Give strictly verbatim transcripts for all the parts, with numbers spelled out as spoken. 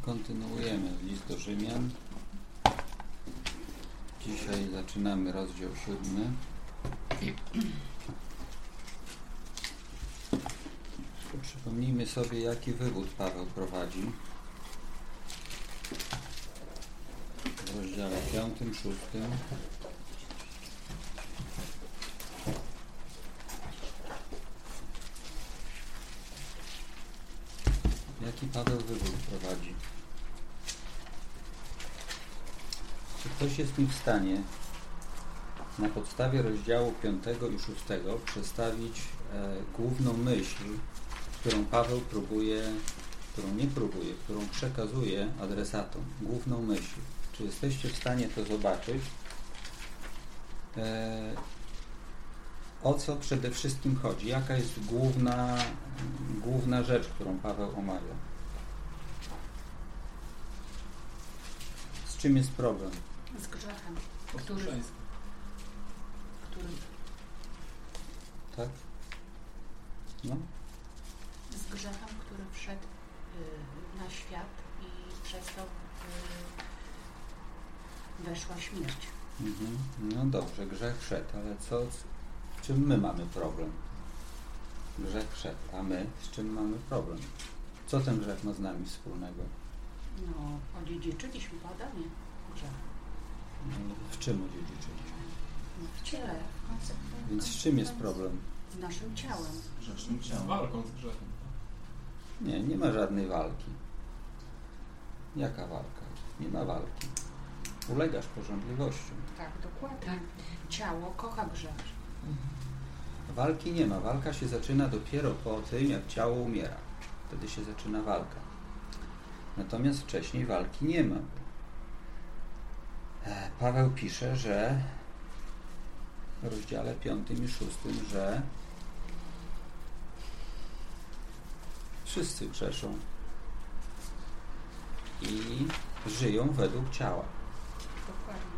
Kontynuujemy list do Rzymian. Dzisiaj zaczynamy rozdział siódmy. Przypomnijmy sobie, jaki wywód Paweł prowadzi w rozdziale piątym, szóstym. Jaki Paweł wywód prowadzi? Czy ktoś jest mi w stanie na podstawie rozdziału piątego i szóstego przedstawić e, główną myśl, którą Paweł próbuje, którą nie próbuje, którą przekazuje adresatom? Główną myśl. Czy jesteście w stanie to zobaczyć? E, o co przede wszystkim chodzi? Jaka jest główna, główna rzecz, którą Paweł omawia? Z czym jest problem? Z grzechem, który, który... Tak? No? Z grzechem, który wszedł y, na świat i przez to y, weszła śmierć. Mhm. No dobrze, grzech wszedł, ale co, z czym my mamy problem? Grzech wszedł, a my z czym mamy problem? Co ten grzech ma z nami wspólnego? No, odziedziczyliśmy po Adamie grzech. W czym odziedziczyliśmy? No, w ciele. Więc z czym jest problem? Z naszym ciałem. Grzesznym ciałem. Walką z grzechem. Nie, nie ma żadnej walki. Jaka walka? Nie ma walki. Ulegasz pożądliwościom. Tak, dokładnie. Tak. Ciało kocha grzech. Walki nie ma. Walka się zaczyna dopiero po tym, jak ciało umiera. Wtedy się zaczyna walka. Natomiast wcześniej walki nie ma. Paweł pisze, że w rozdziale piątym i szóstym, że wszyscy grzeszą i żyją według ciała. Dokładnie.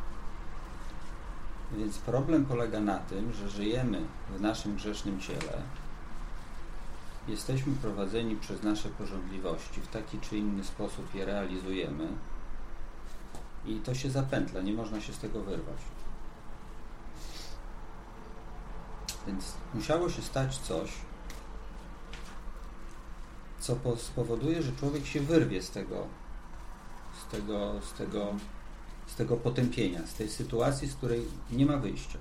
Więc problem polega na tym, że żyjemy w naszym grzesznym ciele, jesteśmy prowadzeni przez nasze pożądliwości, w taki czy inny sposób je realizujemy i to się zapętla, nie można się z tego wyrwać. Więc musiało się stać coś, co spowoduje, że człowiek się wyrwie z tego, z tego, z tego, z tego potępienia, z tej sytuacji, z której nie ma wyjścia.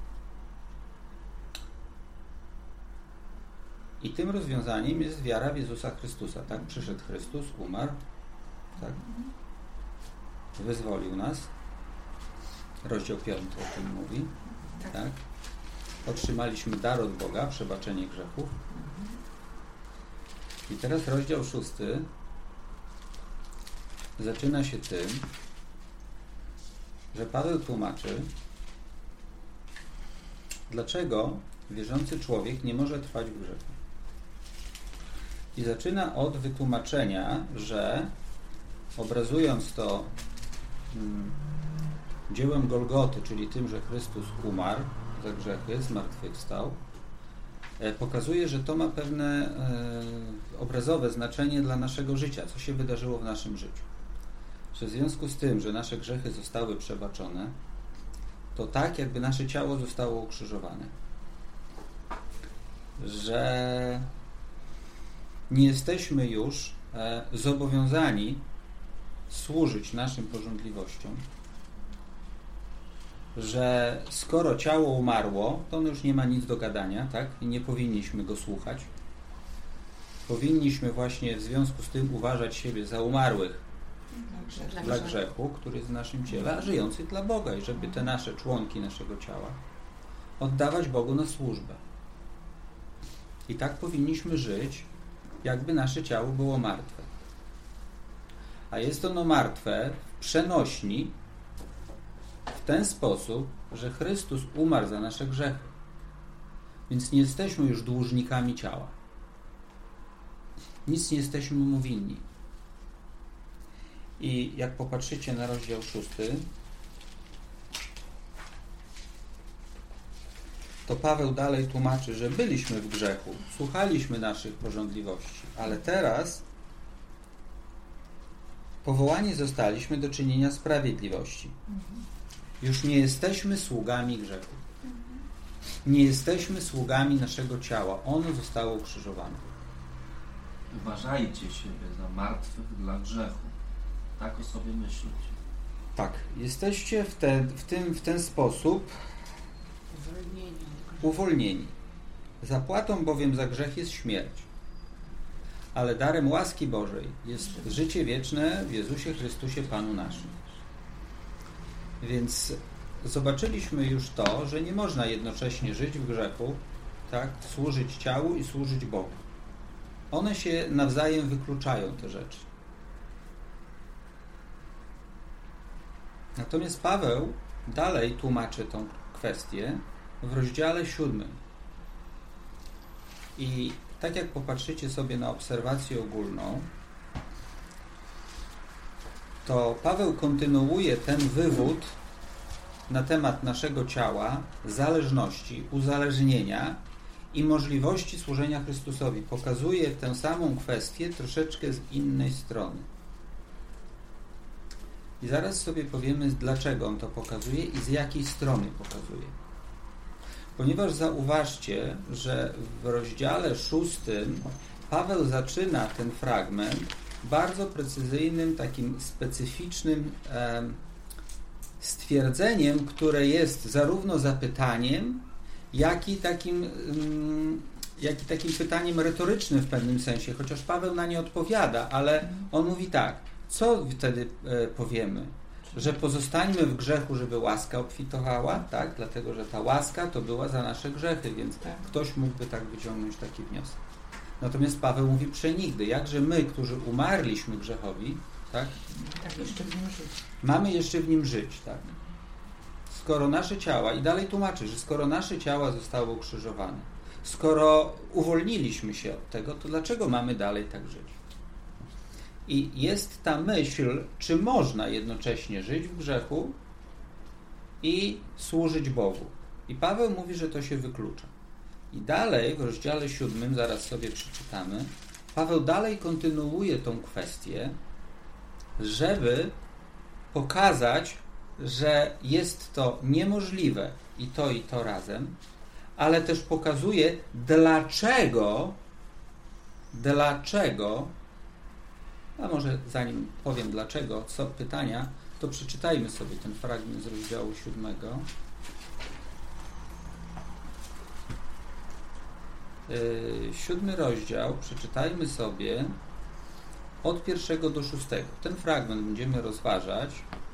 I tym rozwiązaniem jest wiara w Jezusa Chrystusa. Tak? Przyszedł Chrystus, umarł, tak? Wyzwolił nas. Rozdział piąty o tym mówi. Tak. Tak? Otrzymaliśmy dar od Boga, przebaczenie grzechów. I teraz rozdział szósty zaczyna się tym, że Paweł tłumaczy, dlaczego wierzący człowiek nie może trwać w grzechu. I zaczyna od wytłumaczenia, że obrazując to hmm, dziełem Golgoty, czyli tym, że Chrystus umarł za grzechy, zmartwychwstał, e, pokazuje, że to ma pewne e, obrazowe znaczenie dla naszego życia, co się wydarzyło w naszym życiu. Że w związku z tym, że nasze grzechy zostały przebaczone, to tak, jakby nasze ciało zostało ukrzyżowane. Że nie jesteśmy już e, zobowiązani służyć naszym pożądliwościom, że skoro ciało umarło, to ono już nie ma nic do gadania, tak? I nie powinniśmy go słuchać. Powinniśmy właśnie w związku z tym uważać siebie za umarłych dla, dla grzechu, który jest w naszym ciele, a żyjących dla Boga i żeby te nasze członki naszego ciała oddawać Bogu na służbę. I tak powinniśmy żyć, jakby nasze ciało było martwe. A jest ono martwe w przenośni w ten sposób, że Chrystus umarł za nasze grzechy. Więc nie jesteśmy już dłużnikami ciała. Nic nie jesteśmy mu winni. I jak popatrzycie na rozdział szósty, to Paweł dalej tłumaczy, że byliśmy w grzechu, słuchaliśmy naszych pożądliwości, ale teraz powołani zostaliśmy do czynienia sprawiedliwości. Już nie jesteśmy sługami grzechu. Nie jesteśmy sługami naszego ciała. Ono zostało ukrzyżowane. Uważajcie siebie za martwych dla grzechu. Tak o sobie myślicie. Tak, jesteście w, te, w, tym, w ten sposób Uwolnieni. uwolnieni. Zapłatą bowiem za grzech jest śmierć. Ale darem łaski Bożej jest życie wieczne w Jezusie Chrystusie Panu naszym. Więc zobaczyliśmy już to, że nie można jednocześnie żyć w grzechu, tak, służyć ciału i służyć Bogu. One się nawzajem wykluczają, te rzeczy. Natomiast Paweł dalej tłumaczy tą kwestię w rozdziale siódmym. I tak jak popatrzycie sobie na obserwację ogólną, to Paweł kontynuuje ten wywód na temat naszego ciała, zależności, uzależnienia i możliwości służenia Chrystusowi. Pokazuje tę samą kwestię troszeczkę z innej strony. I zaraz sobie powiemy, dlaczego on to pokazuje i z jakiej strony pokazuje. Ponieważ zauważcie, że w rozdziale szóstym Paweł zaczyna ten fragment bardzo precyzyjnym, takim specyficznym e, stwierdzeniem, które jest zarówno zapytaniem, jak i takim, mm, jak i takim pytaniem retorycznym w pewnym sensie, chociaż Paweł na nie odpowiada, ale on mówi tak, co wtedy e, powiemy? Że pozostańmy w grzechu, żeby łaska obfitowała, tak? Dlatego, że ta łaska to była za nasze grzechy, więc tak. Ktoś mógłby tak wyciągnąć taki wniosek. Natomiast Paweł mówi przenigdy, jakże my, którzy umarliśmy grzechowi, tak? Tak, jeszcze w nim żyć. Mamy jeszcze w nim żyć, tak? Skoro nasze ciała, i dalej tłumaczy, że skoro nasze ciała zostały ukrzyżowane, skoro uwolniliśmy się od tego, to dlaczego mamy dalej tak żyć? I jest ta myśl, czy można jednocześnie żyć w grzechu i służyć Bogu. I Paweł mówi, że to się wyklucza. I dalej w rozdziale siódmym, zaraz sobie przeczytamy, Paweł dalej kontynuuje tą kwestię, żeby pokazać, że jest to niemożliwe i to i to razem, ale też pokazuje, dlaczego, dlaczego, a może zanim powiem dlaczego, co pytania, to przeczytajmy sobie ten fragment z rozdziału siódmego. Yy, siódmy rozdział, przeczytajmy sobie od pierwszego do szóstego. Ten fragment będziemy rozważać.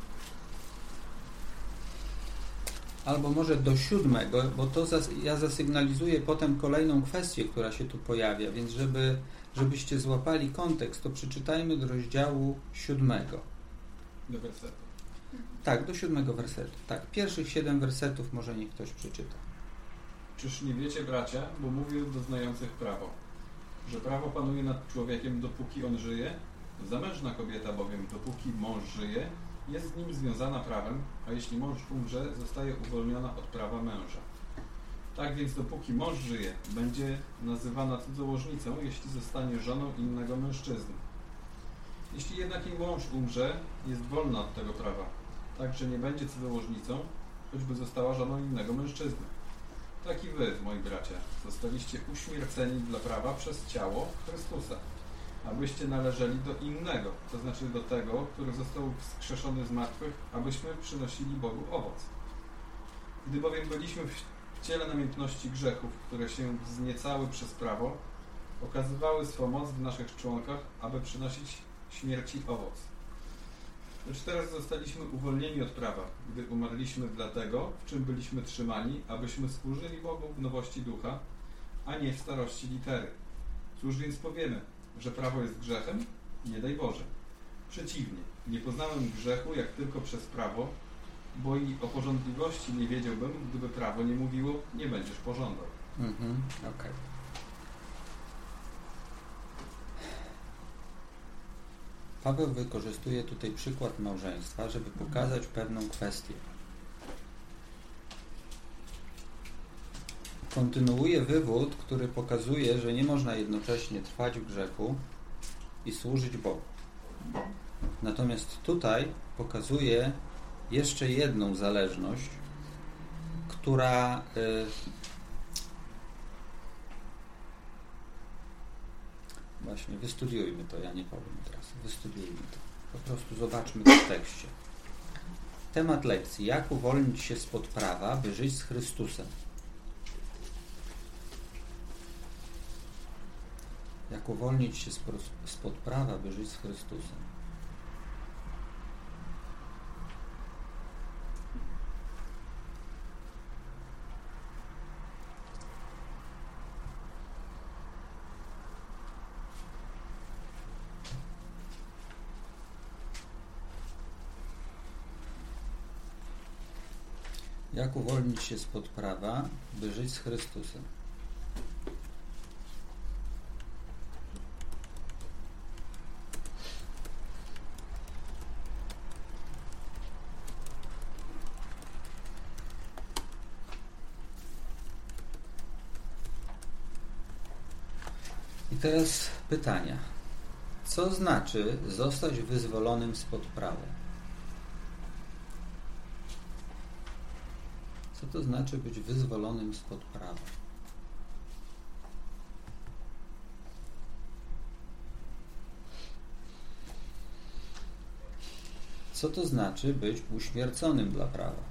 Albo może do siódmego, bo to zas ja zasygnalizuję potem kolejną kwestię, która się tu pojawia, więc żeby, żebyście złapali kontekst, to przeczytajmy do rozdziału siódmego. Do wersetu. Tak, do siódmego wersetu. Tak, pierwszych siedem wersetów może niech ktoś przeczyta. Czyż nie wiecie, bracia, bo mówię do znających prawo, że prawo panuje nad człowiekiem, dopóki on żyje? Zamężna kobieta bowiem, dopóki mąż żyje, jest z nim związana prawem, a jeśli mąż umrze, zostaje uwolniona od prawa męża. Tak więc dopóki mąż żyje, będzie nazywana cudzołożnicą, jeśli zostanie żoną innego mężczyzny. Jeśli jednak jej mąż umrze, jest wolna od tego prawa, tak że nie będzie cudzołożnicą, choćby została żoną innego mężczyzny. Tak i wy, moi bracia, zostaliście uśmierceni dla prawa przez ciało Chrystusa, abyście należeli do innego, to znaczy do tego, który został wskrzeszony z martwych, abyśmy przynosili Bogu owoc. Gdy bowiem byliśmy w ciele namiętności grzechów, które się wzniecały przez prawo, okazywały swą moc w naszych członkach, aby przynosić śmierci owoc. Lecz teraz zostaliśmy uwolnieni od prawa, gdy umarliśmy dla tego, w czym byliśmy trzymani, abyśmy służyli Bogu w nowości ducha, a nie w starości litery. Cóż więc powiemy? Że prawo jest grzechem? Nie daj Boże. Przeciwnie, nie poznałem grzechu jak tylko przez prawo, bo i o pożądliwości nie wiedziałbym, gdyby prawo nie mówiło, nie będziesz pożądał. Mhm, okej. Okay. Paweł wykorzystuje tutaj przykład małżeństwa, żeby pokazać pewną kwestię. Kontynuuje wywód, który pokazuje, że nie można jednocześnie trwać w grzechu i służyć Bogu. Natomiast tutaj pokazuje jeszcze jedną zależność, która y, właśnie wystudiujmy to, ja nie powiem teraz, wystudiujmy to. Po prostu zobaczmy to w tekście. Temat lekcji. Jak uwolnić się spod prawa, by żyć z Chrystusem? Jak uwolnić się spod prawa, by żyć z Chrystusem? Jak uwolnić się spod prawa, by żyć z Chrystusem? I teraz pytania. Co znaczy zostać wyzwolonym spod prawa? Co to znaczy być wyzwolonym spod prawa? Co to znaczy być uśmierconym dla prawa?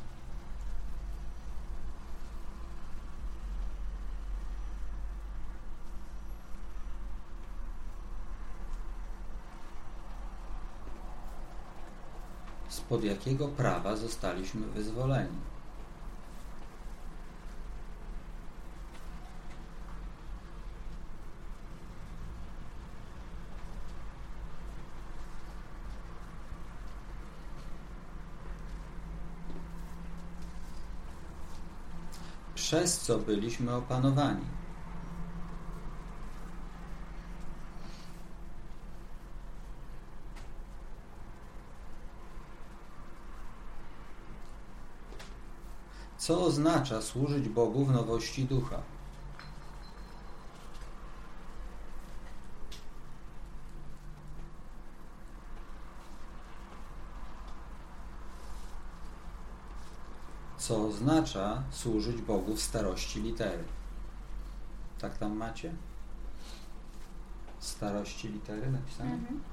Spod jakiego prawa zostaliśmy wyzwoleni? Przez co byliśmy opanowani? Co oznacza służyć Bogu w nowości ducha? Co oznacza służyć Bogu w starości litery? Tak tam macie? Starości litery napisane? Mhm.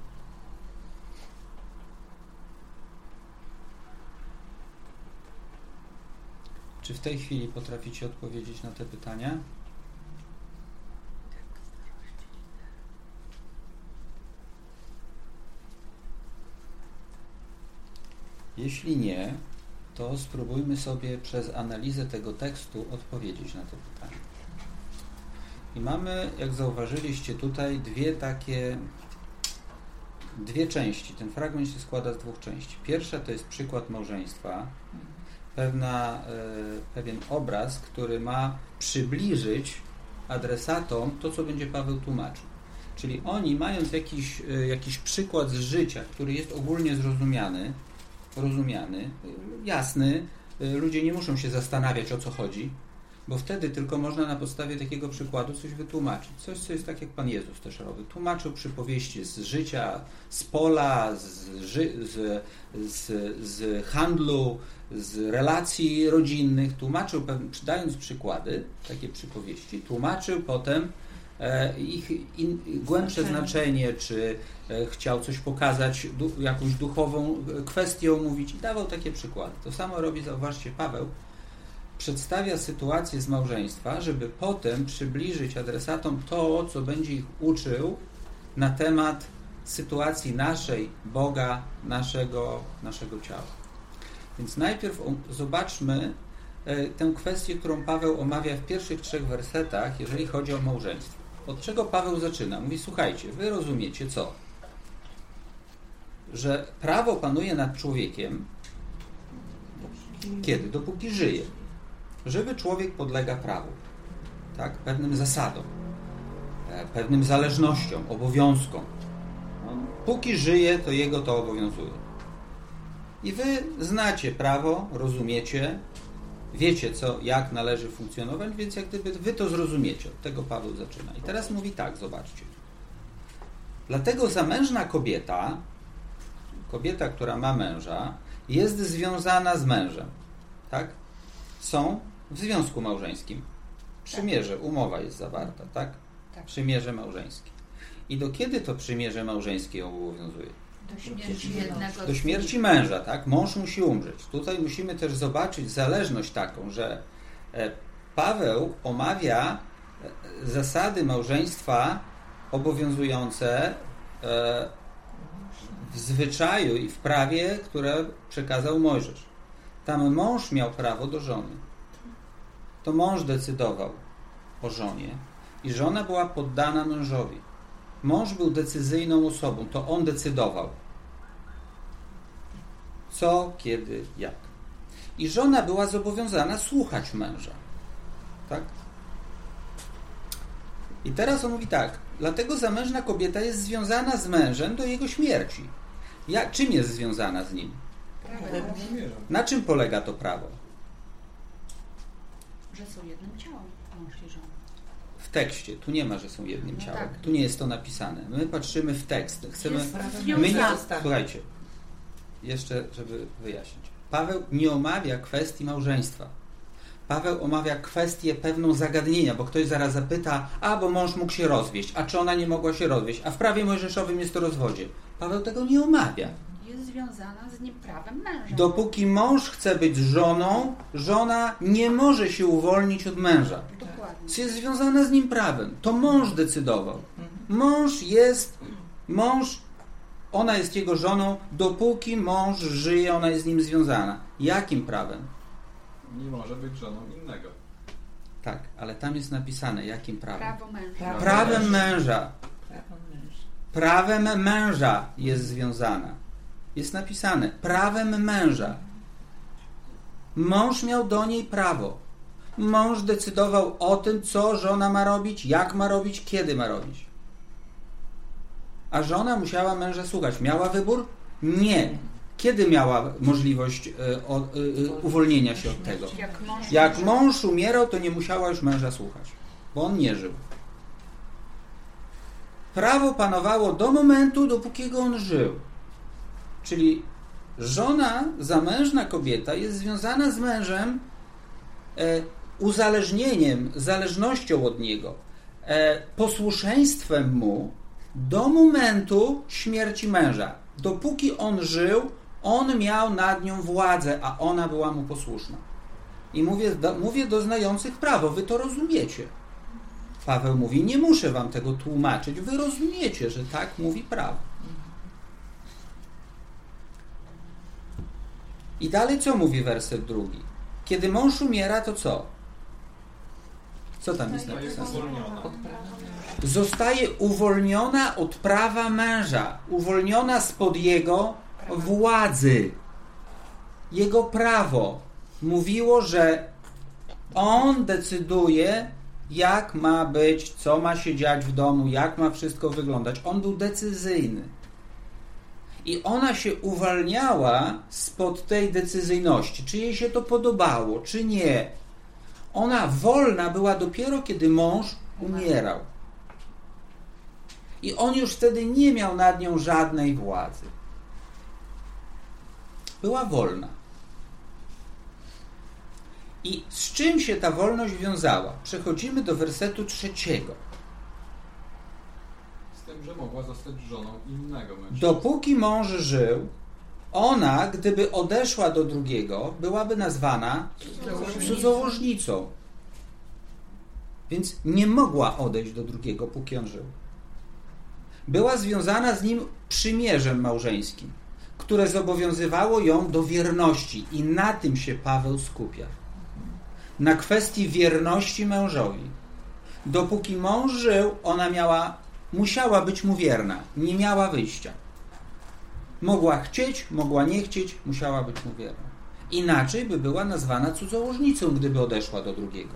Czy w tej chwili potraficie odpowiedzieć na te pytania? Jeśli nie, to spróbujmy sobie przez analizę tego tekstu odpowiedzieć na te pytania. I mamy, jak zauważyliście tutaj, dwie takie, dwie części. Ten fragment się składa z dwóch części. Pierwsza to jest przykład małżeństwa, pewna, pewien obraz, który ma przybliżyć adresatom to, co będzie Paweł tłumaczył. Czyli oni, mając jakiś, jakiś przykład z życia, który jest ogólnie zrozumiany, rozumiany, jasny, ludzie nie muszą się zastanawiać, o co chodzi, bo wtedy tylko można na podstawie takiego przykładu coś wytłumaczyć. Coś, co jest tak, jak Pan Jezus też robił. Tłumaczył przypowieści z życia, z pola, z, z, z, z handlu, z relacji rodzinnych. Tłumaczył, dając przykłady, takie przypowieści, tłumaczył potem ich in, głębsze znaczenie, czy chciał coś pokazać, du, jakąś duchową kwestię omówić i dawał takie przykłady. To samo robi, zauważcie, Paweł. Przedstawia sytuację z małżeństwa, żeby potem przybliżyć adresatom to, co będzie ich uczył na temat sytuacji naszej, Boga, naszego, naszego ciała. Więc najpierw zobaczmy tę kwestię, którą Paweł omawia w pierwszych trzech wersetach, jeżeli chodzi o małżeństwo. Od czego Paweł zaczyna? Mówi, słuchajcie, wy rozumiecie co? Że prawo panuje nad człowiekiem kiedy? Dopóki żyje. Żywy człowiek podlega prawu, tak? Pewnym zasadom, pewnym zależnościom, obowiązkom. Póki żyje, to jego to obowiązuje. I wy znacie prawo, rozumiecie, wiecie, co, jak należy funkcjonować, więc jak gdyby wy to zrozumiecie. Od tego Paweł zaczyna. I teraz mówi tak, zobaczcie. Dlatego zamężna kobieta kobieta, która ma męża, jest związana z mężem. Tak? Są w związku małżeńskim. Przymierze, umowa jest zawarta, tak? Tak. Przymierze małżeńskie. I do kiedy to przymierze małżeńskie obowiązuje? Do śmierci jednego. Do śmierci męża, tak? Mąż musi umrzeć. Tutaj musimy też zobaczyć zależność taką, że Paweł omawia zasady małżeństwa obowiązujące w zwyczaju i w prawie, które przekazał Mojżesz. Tam mąż miał prawo do żony. To mąż decydował o żonie i żona była poddana mężowi. Mąż był decyzyjną osobą, to on decydował. Co, kiedy, jak. I żona była zobowiązana słuchać męża. Tak? I teraz on mówi tak, dlatego zamężna kobieta jest związana z mężem do jego śmierci. Ja, czym jest związana z nim? Prawem. Na czym polega to prawo? Że są jednym ciałem, mąż i żona. W tekście. Tu nie ma, że są jednym No ciałem. tak. Tu nie jest to napisane. My patrzymy w tekst. Chcemy... Jest My nie... związana. Słuchajcie. Jeszcze, żeby wyjaśnić. Paweł nie omawia kwestii małżeństwa. Paweł omawia kwestię pewną zagadnienia, bo ktoś zaraz zapyta, a bo mąż mógł się rozwieść, a czy ona nie mogła się rozwieść, a w prawie mojżeszowym jest to rozwodzie. Paweł tego nie omawia. Jest związana z nim prawem męża. Dopóki mąż chce być żoną, żona nie może się uwolnić od męża. Dokładnie. Jest związana z nim prawem. To mąż decydował. Mąż jest, mąż, ona jest jego żoną, dopóki mąż żyje, ona jest z nim związana. Jakim prawem? Nie może być żoną innego. Tak, ale tam jest napisane, jakim prawem? Prawo męża. Prawo. Prawem męża. Prawo męża. Prawem męża jest związana. Jest napisane, prawem męża. Mąż miał do niej prawo. Mąż decydował o tym, co żona ma robić, jak ma robić, kiedy ma robić. A żona musiała męża słuchać. Miała wybór? Nie. Kiedy miała możliwość y, o, y, y, uwolnienia się od tego? Jak mąż, Jak mąż umierał, to nie musiała już męża słuchać, bo on nie żył. Prawo panowało do momentu, dopóki on żył. Czyli żona, zamężna kobieta jest związana z mężem e, uzależnieniem, zależnością od niego, e, posłuszeństwem mu do momentu śmierci męża. Dopóki on żył, on miał nad nią władzę, a ona była mu posłuszna. I mówię do, mówię do znających prawo, wy to rozumiecie. Paweł mówi, nie muszę wam tego tłumaczyć, wy rozumiecie, że tak mówi prawo. I dalej co mówi werset drugi? Kiedy mąż umiera, to co? Co tam jest To jest napisane? uwolniona. Od prawa męża. Zostaje uwolniona od prawa męża, uwolniona spod jego władzy. Jego prawo mówiło, że on decyduje, jak ma być, co ma się dziać w domu, jak ma wszystko wyglądać. On był decyzyjny. I ona się uwalniała spod tej decyzyjności. Czy jej się to podobało, czy nie. Ona wolna była dopiero, kiedy mąż umierał. I on już wtedy nie miał nad nią żadnej władzy. Była wolna. I z czym się ta wolność wiązała? Przechodzimy do wersetu trzeciego. Z tym, że mogła zostać żoną innego mężczyzny. Dopóki mąż żył, ona, gdyby odeszła do drugiego, byłaby nazwana cudzołożnicą. Więc nie mogła odejść do drugiego, póki on żył. Była związana z nim przymierzem małżeńskim, które zobowiązywało ją do wierności. I na tym się Paweł skupia. Na kwestii wierności mężowi. Dopóki mąż żył, ona miała, musiała być mu wierna. Nie miała wyjścia. Mogła chcieć, mogła nie chcieć, musiała być mu wierna. Inaczej by była nazwana cudzołożnicą, gdyby odeszła do drugiego.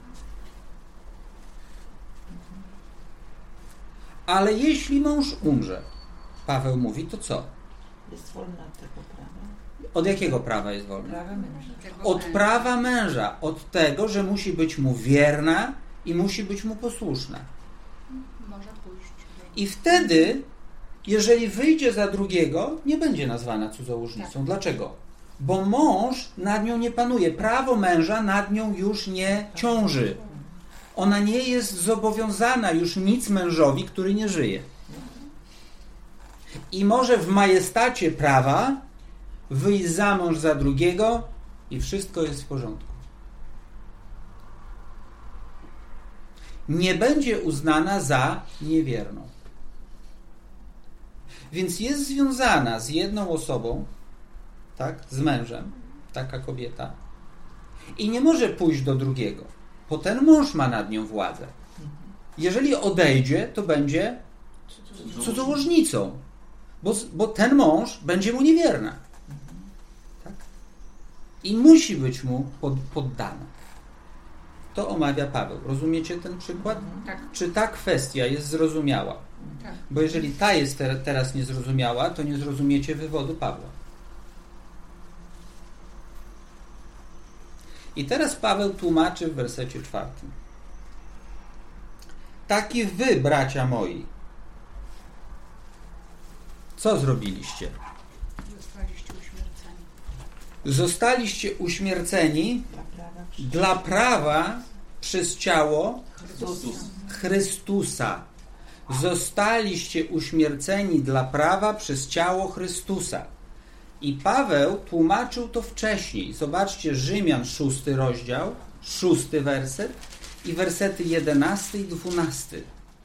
Ale jeśli mąż umrze, Paweł mówi, to co? Jest wolna od tego prawa. Od jakiego prawa jest wolna? Prawa męża. tego Od męża. prawa męża. Od tego, że musi być mu wierna i musi być mu posłuszna. Może pójść. I wtedy jeżeli wyjdzie za drugiego, nie będzie nazwana cudzołożnicą. Tak. Dlaczego? Bo mąż nad nią nie panuje. Prawo męża nad nią już nie ciąży. Ona nie jest zobowiązana już nic mężowi, który nie żyje. I może w majestacie prawa wyjść za mąż za drugiego i wszystko jest w porządku. Nie będzie uznana za niewierną. Więc jest związana z jedną osobą, tak, z mężem, taka kobieta, i nie może pójść do drugiego, bo ten mąż ma nad nią władzę. Jeżeli odejdzie, to będzie cudzołożnicą, bo, bo ten mąż będzie mu niewierna. Tak? I musi być mu pod, poddana. To omawia Paweł. Rozumiecie ten przykład? Tak. Czy ta kwestia jest zrozumiała? Tak. Bo jeżeli ta jest te, teraz niezrozumiała, to nie zrozumiecie wywodu Pawła. I teraz Paweł tłumaczy w wersecie czwartym. Taki wy, bracia moi, co zrobiliście? Zostaliście uśmierceni. Zostaliście uśmierceni Dla prawa przy- dla prawa przez ciało Chrystusa. Chrystusa. Zostaliście uśmierceni dla prawa przez ciało Chrystusa. I Paweł tłumaczył to wcześniej. Zobaczcie, Rzymian, szósty rozdział, szósty werset i wersety jedenasty i dwunasty.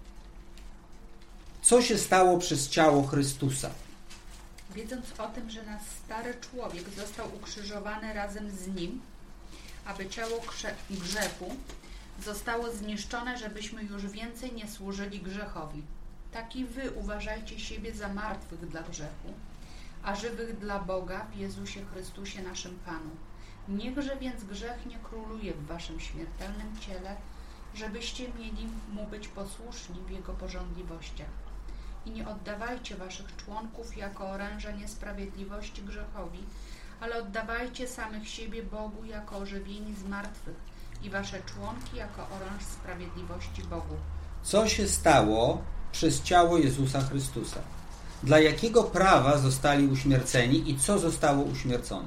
Co się stało przez ciało Chrystusa? Wiedząc o tym, że nasz stary człowiek został ukrzyżowany razem z nim, aby ciało krze- grzechu zostało zniszczone, żebyśmy już więcej nie służyli grzechowi. Tak i wy uważajcie siebie za martwych dla grzechu, a żywych dla Boga w Jezusie Chrystusie naszym Panu. Niechże więc grzech nie króluje w waszym śmiertelnym ciele, żebyście mieli mu być posłuszni w jego pożądliwościach. I nie oddawajcie waszych członków jako oręża niesprawiedliwości grzechowi, ale oddawajcie samych siebie Bogu jako ożywieni z martwych i wasze członki jako oręż sprawiedliwości Bogu. Co się stało przez ciało Jezusa Chrystusa? Dla jakiego prawa zostali uśmierceni i co zostało uśmiercone?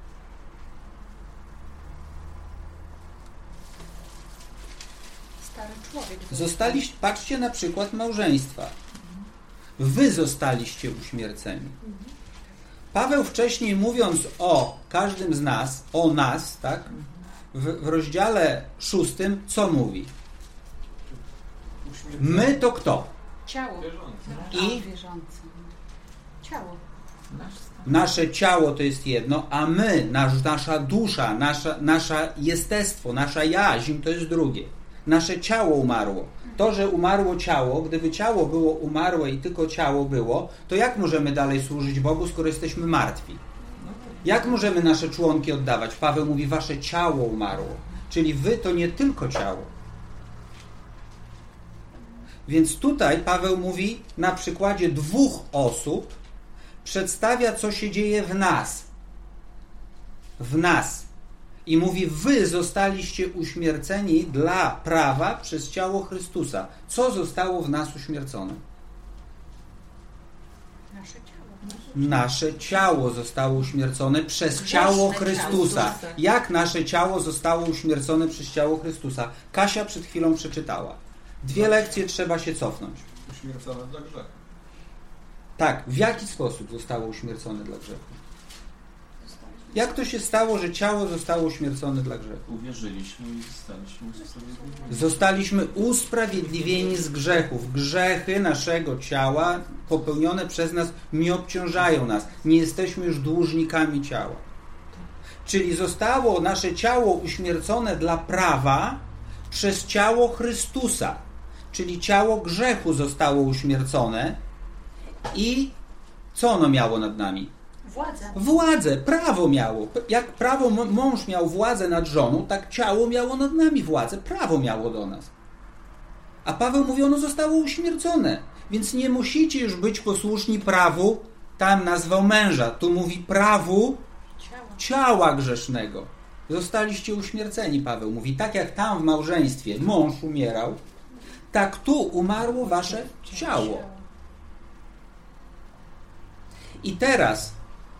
Stary człowiek został- Zostaliście, patrzcie na przykład małżeństwa. Wy zostaliście uśmierceni. Paweł wcześniej, mówiąc o każdym z nas, o nas, tak, w, w rozdziale szóstym, co mówi? My to kto? Ciało. Wierzący. I A, wierzący. Ciało. Nasz stan. nasze ciało to jest jedno, a my, nasz, nasza dusza, nasza, nasza jestestwo, nasza jaźń to jest drugie. Nasze ciało umarło. To, że umarło ciało, gdyby ciało było umarłe i tylko ciało było, to jak możemy dalej służyć Bogu, skoro jesteśmy martwi? Jak możemy nasze członki oddawać? Paweł mówi, wasze ciało umarło. Czyli wy to nie tylko ciało. Więc tutaj Paweł mówi na przykładzie dwóch osób, przedstawia, co się dzieje w nas. W nas. I mówi, wy zostaliście uśmierceni dla prawa przez ciało Chrystusa. Co zostało w nas uśmiercone? Nasze ciało. Nasze ciało zostało uśmiercone przez ciało Grzeszne Chrystusa. ciało. Jak nasze ciało zostało uśmiercone przez ciało Chrystusa? Kasia przed chwilą przeczytała. Dwie lekcje trzeba się cofnąć. Uśmiercone dla grzechu. Tak, w jaki sposób zostało uśmiercone dla grzechu? Jak to się stało, że ciało zostało uśmiercone dla grzechu? Uwierzyliśmy i zostaliśmy usprawiedliwieni. Zostaliśmy usprawiedliwieni z grzechów. Grzechy naszego ciała popełnione przez nas nie obciążają nas. Nie jesteśmy już dłużnikami ciała. Czyli zostało nasze ciało uśmiercone dla prawa przez ciało Chrystusa. Czyli ciało grzechu zostało uśmiercone i co ono miało nad nami? Władza. Władzę, prawo miało. Jak prawo mąż miał władzę nad żoną, tak ciało miało nad nami władzę. Prawo miało do nas. A Paweł mówi, ono zostało uśmiercone. Więc nie musicie już być posłuszni prawu. Tam nazwał męża. Tu mówi prawu Ciało. ciała grzesznego. Zostaliście uśmierceni, Paweł mówi. Tak jak tam w małżeństwie mąż umierał, tak tu umarło wasze ciało. I teraz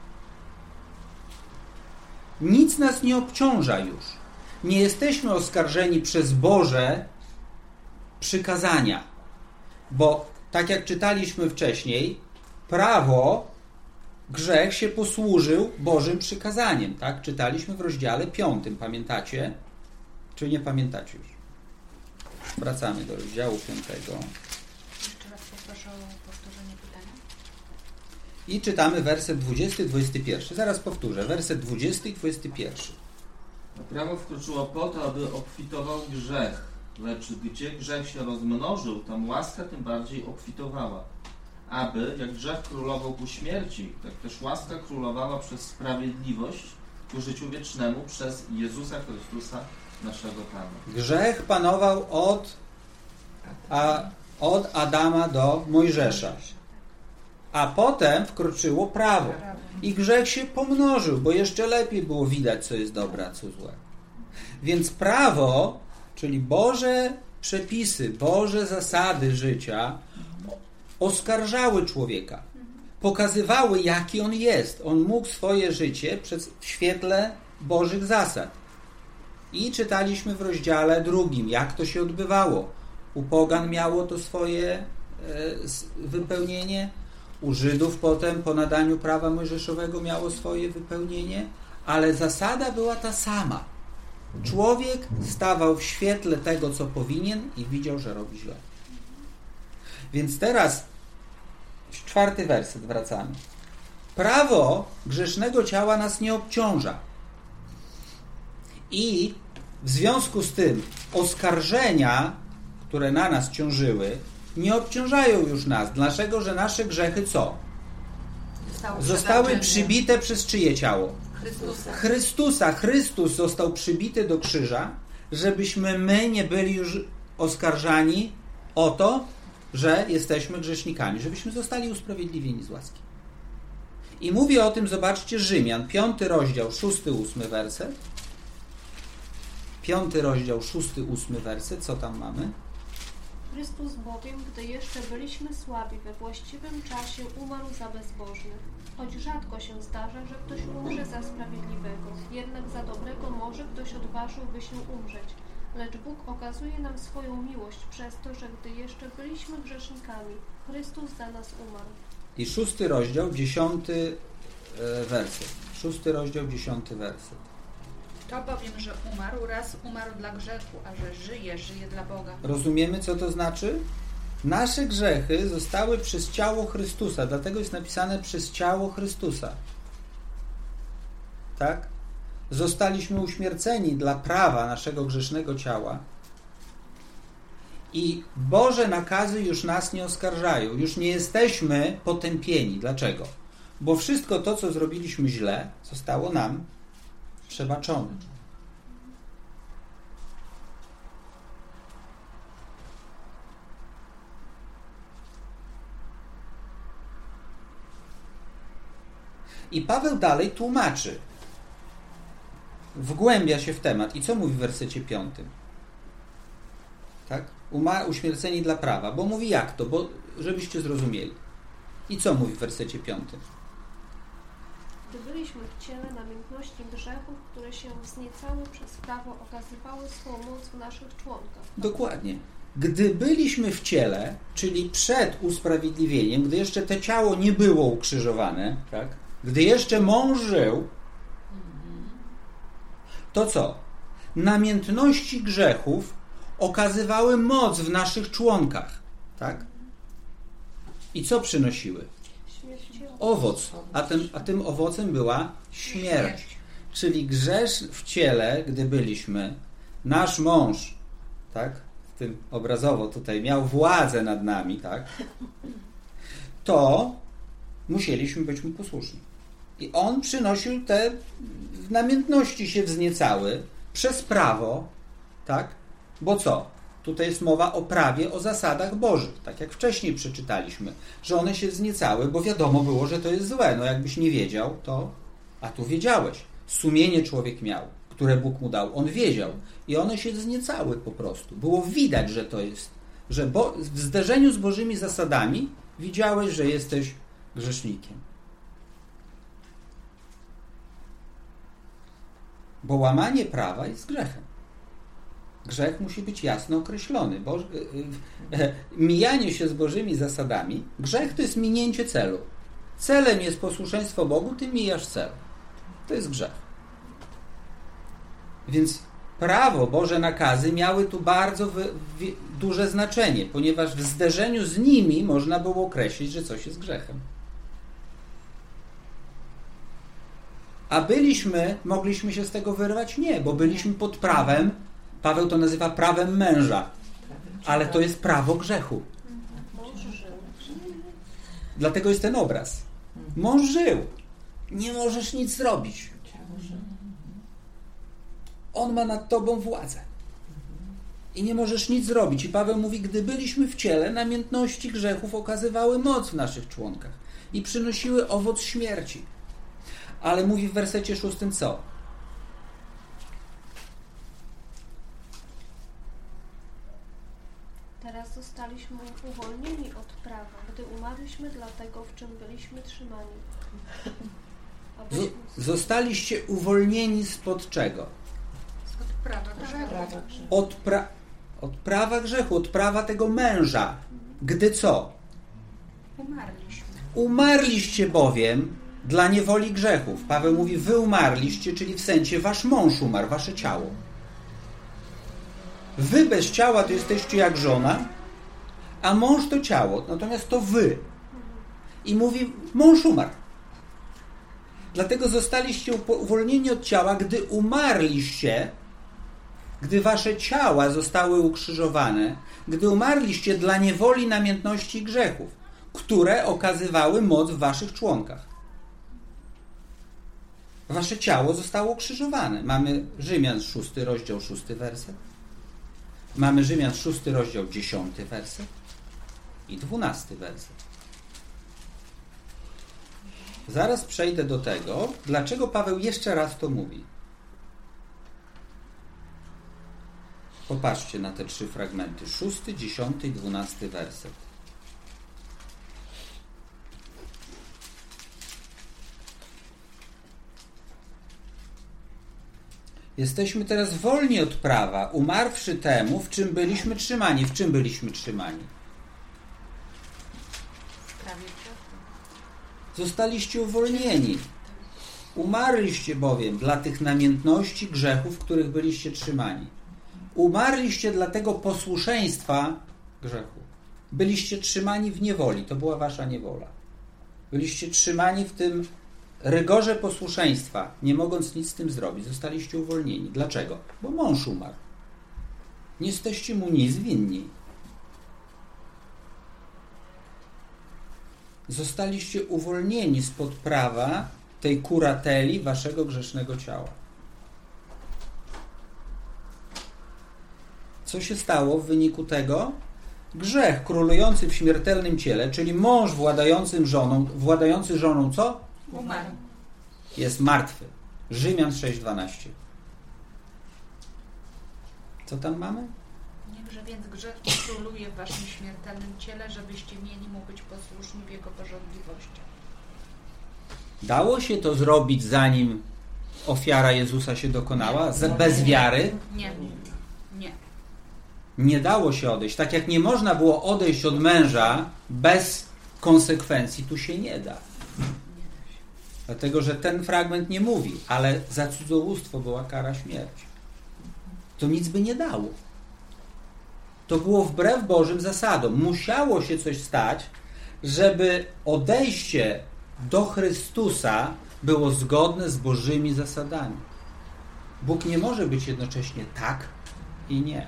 nic nas nie obciąża już. Nie jesteśmy oskarżeni przez Boże przykazania. Bo tak jak czytaliśmy wcześniej, prawo, grzech się posłużył Bożym przykazaniem. Tak? Czytaliśmy w rozdziale piątym. Pamiętacie? Czy nie pamiętacie już? Wracamy do rozdziału piątego. Jeszcze raz poproszę o powtórzenie pytania. I czytamy werset dwudziesty, dwudziesty pierwszy. Zaraz powtórzę. Werset dwudziesty i dwudziesty pierwszy. Prawo wkroczyło po to, aby obfitował grzech, lecz gdzie grzech się rozmnożył, tam łaska tym bardziej obfitowała. Aby, jak grzech królował ku śmierci, tak też łaska królowała przez sprawiedliwość ku życiu wiecznemu przez Jezusa Chrystusa, naszego Pana. Grzech panował od, a, od Adama do Mojżesza. A potem wkroczyło prawo. I grzech się pomnożył, bo jeszcze lepiej było widać, co jest dobre, a co złe. Więc prawo, czyli Boże przepisy, Boże zasady życia oskarżały człowieka. Pokazywały, jaki on jest. On mógł swoje życie w świetle Bożych zasad. I czytaliśmy w rozdziale drugim, jak to się odbywało. U pogan miało to swoje e, wypełnienie, u Żydów potem po nadaniu prawa mojżeszowego miało swoje wypełnienie, ale zasada była ta sama. Człowiek stawał w świetle tego, co powinien i widział, że robi źle. Więc teraz czwarty werset, wracamy. Prawo grzesznego ciała nas nie obciąża. I w związku z tym oskarżenia, które na nas ciążyły, nie obciążają już nas. Dlaczego? Że nasze grzechy co? Zostały, Zostały przybite przez czyje ciało? Chrystusa. Chrystusa. Chrystus został przybity do krzyża, żebyśmy my nie byli już oskarżani o to, że jesteśmy grzesznikami, żebyśmy zostali usprawiedliwieni z łaski. I mówię o tym, zobaczcie, Rzymian, piąty rozdział, szósty, ósmy werset. Piąty rozdział, szósty, ósmy werset. Co tam mamy? Chrystus bowiem, gdy jeszcze byliśmy słabi, we właściwym czasie umarł za bezbożnych. Choć rzadko się zdarza, że ktoś umrze za sprawiedliwego, jednak za dobrego może ktoś odważyłby się umrzeć. Lecz Bóg okazuje nam swoją miłość przez to, że gdy jeszcze byliśmy grzesznikami, Chrystus za nas umarł. I szósty rozdział, dziesiąty werset. Szósty rozdział, dziesiąty werset. Kto bowiem, że umarł, raz umarł dla grzechu, a że żyje, żyje dla Boga. Rozumiemy, co to znaczy? Nasze grzechy zostały przez ciało Chrystusa, dlatego jest napisane przez ciało Chrystusa. Tak? Zostaliśmy uśmierceni dla prawa naszego grzesznego ciała i Boże nakazy już nas nie oskarżają. Już nie jesteśmy potępieni. Dlaczego? Bo wszystko to, co zrobiliśmy źle, zostało nam przebaczone. I Paweł dalej tłumaczy. Wgłębia się w temat. I co mówi w wersecie piątym? Tak? Uma, uśmierceni dla prawa. Bo mówi jak to? Bo żebyście zrozumieli. I co mówi w wersecie piątym? Gdy byliśmy w ciele, namiętności grzechów, które się wzniecały przez prawo, okazywały swą moc w naszych członkach. Dokładnie. Gdy byliśmy w ciele, czyli przed usprawiedliwieniem, gdy jeszcze to ciało nie było ukrzyżowane, tak? Gdy jeszcze mąż żył, to co? Namiętności grzechów okazywały moc w naszych członkach, tak? I co przynosiły? Owoc, a tym, a tym owocem była śmierć. Czyli grzesz w ciele, gdy byliśmy, nasz mąż, tak? W tym obrazowo tutaj miał władzę nad nami, tak? To musieliśmy być mu posłuszni. I on przynosił te namiętności się wzniecały przez prawo, tak? Bo co? Tutaj jest mowa o prawie, o zasadach Bożych, tak jak wcześniej przeczytaliśmy, że one się wzniecały, bo wiadomo było, że to jest złe. No jakbyś nie wiedział, to... A tu wiedziałeś. Sumienie człowiek miał, które Bóg mu dał. On wiedział. I one się wzniecały po prostu. Było widać, że to jest... że bo... w zderzeniu z Bożymi zasadami widziałeś, że jesteś grzesznikiem. Bo łamanie prawa jest grzechem. Grzech musi być jasno określony. Bo, y, y, mijanie się z Bożymi zasadami, grzech to jest minięcie celu. Celem jest posłuszeństwo Bogu, ty mijasz cel. To jest grzech. Więc prawo, Boże nakazy miały tu bardzo wy, wy, duże znaczenie, ponieważ w zderzeniu z nimi można było określić, że coś jest grzechem. A byliśmy, mogliśmy się z tego wyrwać? Nie, bo byliśmy pod prawem, Paweł to nazywa prawem męża, ale to jest prawo grzechu. Dlatego jest ten obraz. Mąż żył. Nie możesz nic zrobić. On ma nad tobą władzę. I nie możesz nic zrobić. I Paweł mówi, gdy byliśmy w ciele, namiętności grzechów okazywały moc w naszych członkach i przynosiły owoc śmierci. Ale mówi w wersecie szóstym co? Teraz zostaliśmy uwolnieni od prawa, gdy umarliśmy dla tego, w czym byliśmy trzymani. Abyśmy... Zostaliście uwolnieni spod czego? Od prawa grzechu. Od, pra... od prawa grzechu, od prawa tego męża. Gdy co? Umarliśmy. Umarliście bowiem dla niewoli grzechów. Paweł mówi, wy umarliście, czyli w sensie wasz mąż umarł, wasze ciało. Wy bez ciała to jesteście jak żona, a mąż to ciało, natomiast to wy. I mówi, mąż umarł. Dlatego zostaliście uwolnieni od ciała, gdy umarliście, gdy wasze ciała zostały ukrzyżowane, gdy umarliście dla niewoli namiętności i grzechów, które okazywały moc w waszych członkach. Wasze ciało zostało ukrzyżowane. Mamy Rzymian szósty rozdział, szósty werset. Mamy Rzymian szósty rozdział, dziesiąty werset i dwunasty werset. Zaraz przejdę do tego, dlaczego Paweł jeszcze raz to mówi. Popatrzcie na te trzy fragmenty. Szósty, dziesiąty i dwunasty werset. Jesteśmy teraz wolni od prawa, umarwszy temu, w czym byliśmy trzymani. W czym byliśmy trzymani? W prawie grzechu. Zostaliście uwolnieni. Umarliście bowiem dla tych namiętności grzechów, w których byliście trzymani. Umarliście dla tego posłuszeństwa grzechu. Byliście trzymani w niewoli. To była wasza niewola. Byliście trzymani w tym rygorze posłuszeństwa, nie mogąc nic z tym zrobić. Zostaliście uwolnieni. Dlaczego? Bo mąż umarł. Nie jesteście mu nic winni. Zostaliście uwolnieni spod prawa tej kurateli waszego grzesznego ciała. Co się stało w wyniku tego? Grzech królujący w śmiertelnym ciele, czyli mąż władający żoną, władający żoną co? Umarł. Jest martwy. Rzymian sześć dwanaście. Co tam mamy? Niechże więc grzech nie króluje w waszym śmiertelnym ciele, żebyście mieli mu być posłuszni w jego pożądliwościach. Dało się to zrobić, zanim ofiara Jezusa się dokonała? Z, bez wiary? Nie. Nie. Nie dało się odejść. Tak jak nie można było odejść od męża bez konsekwencji, tu się nie da. Dlatego, że ten fragment nie mówi, ale za cudzołóstwo była kara śmierci. To nic by nie dało. To było wbrew Bożym zasadom. Musiało się coś stać, żeby odejście do Chrystusa było zgodne z Bożymi zasadami. Bóg nie może być jednocześnie tak i nie.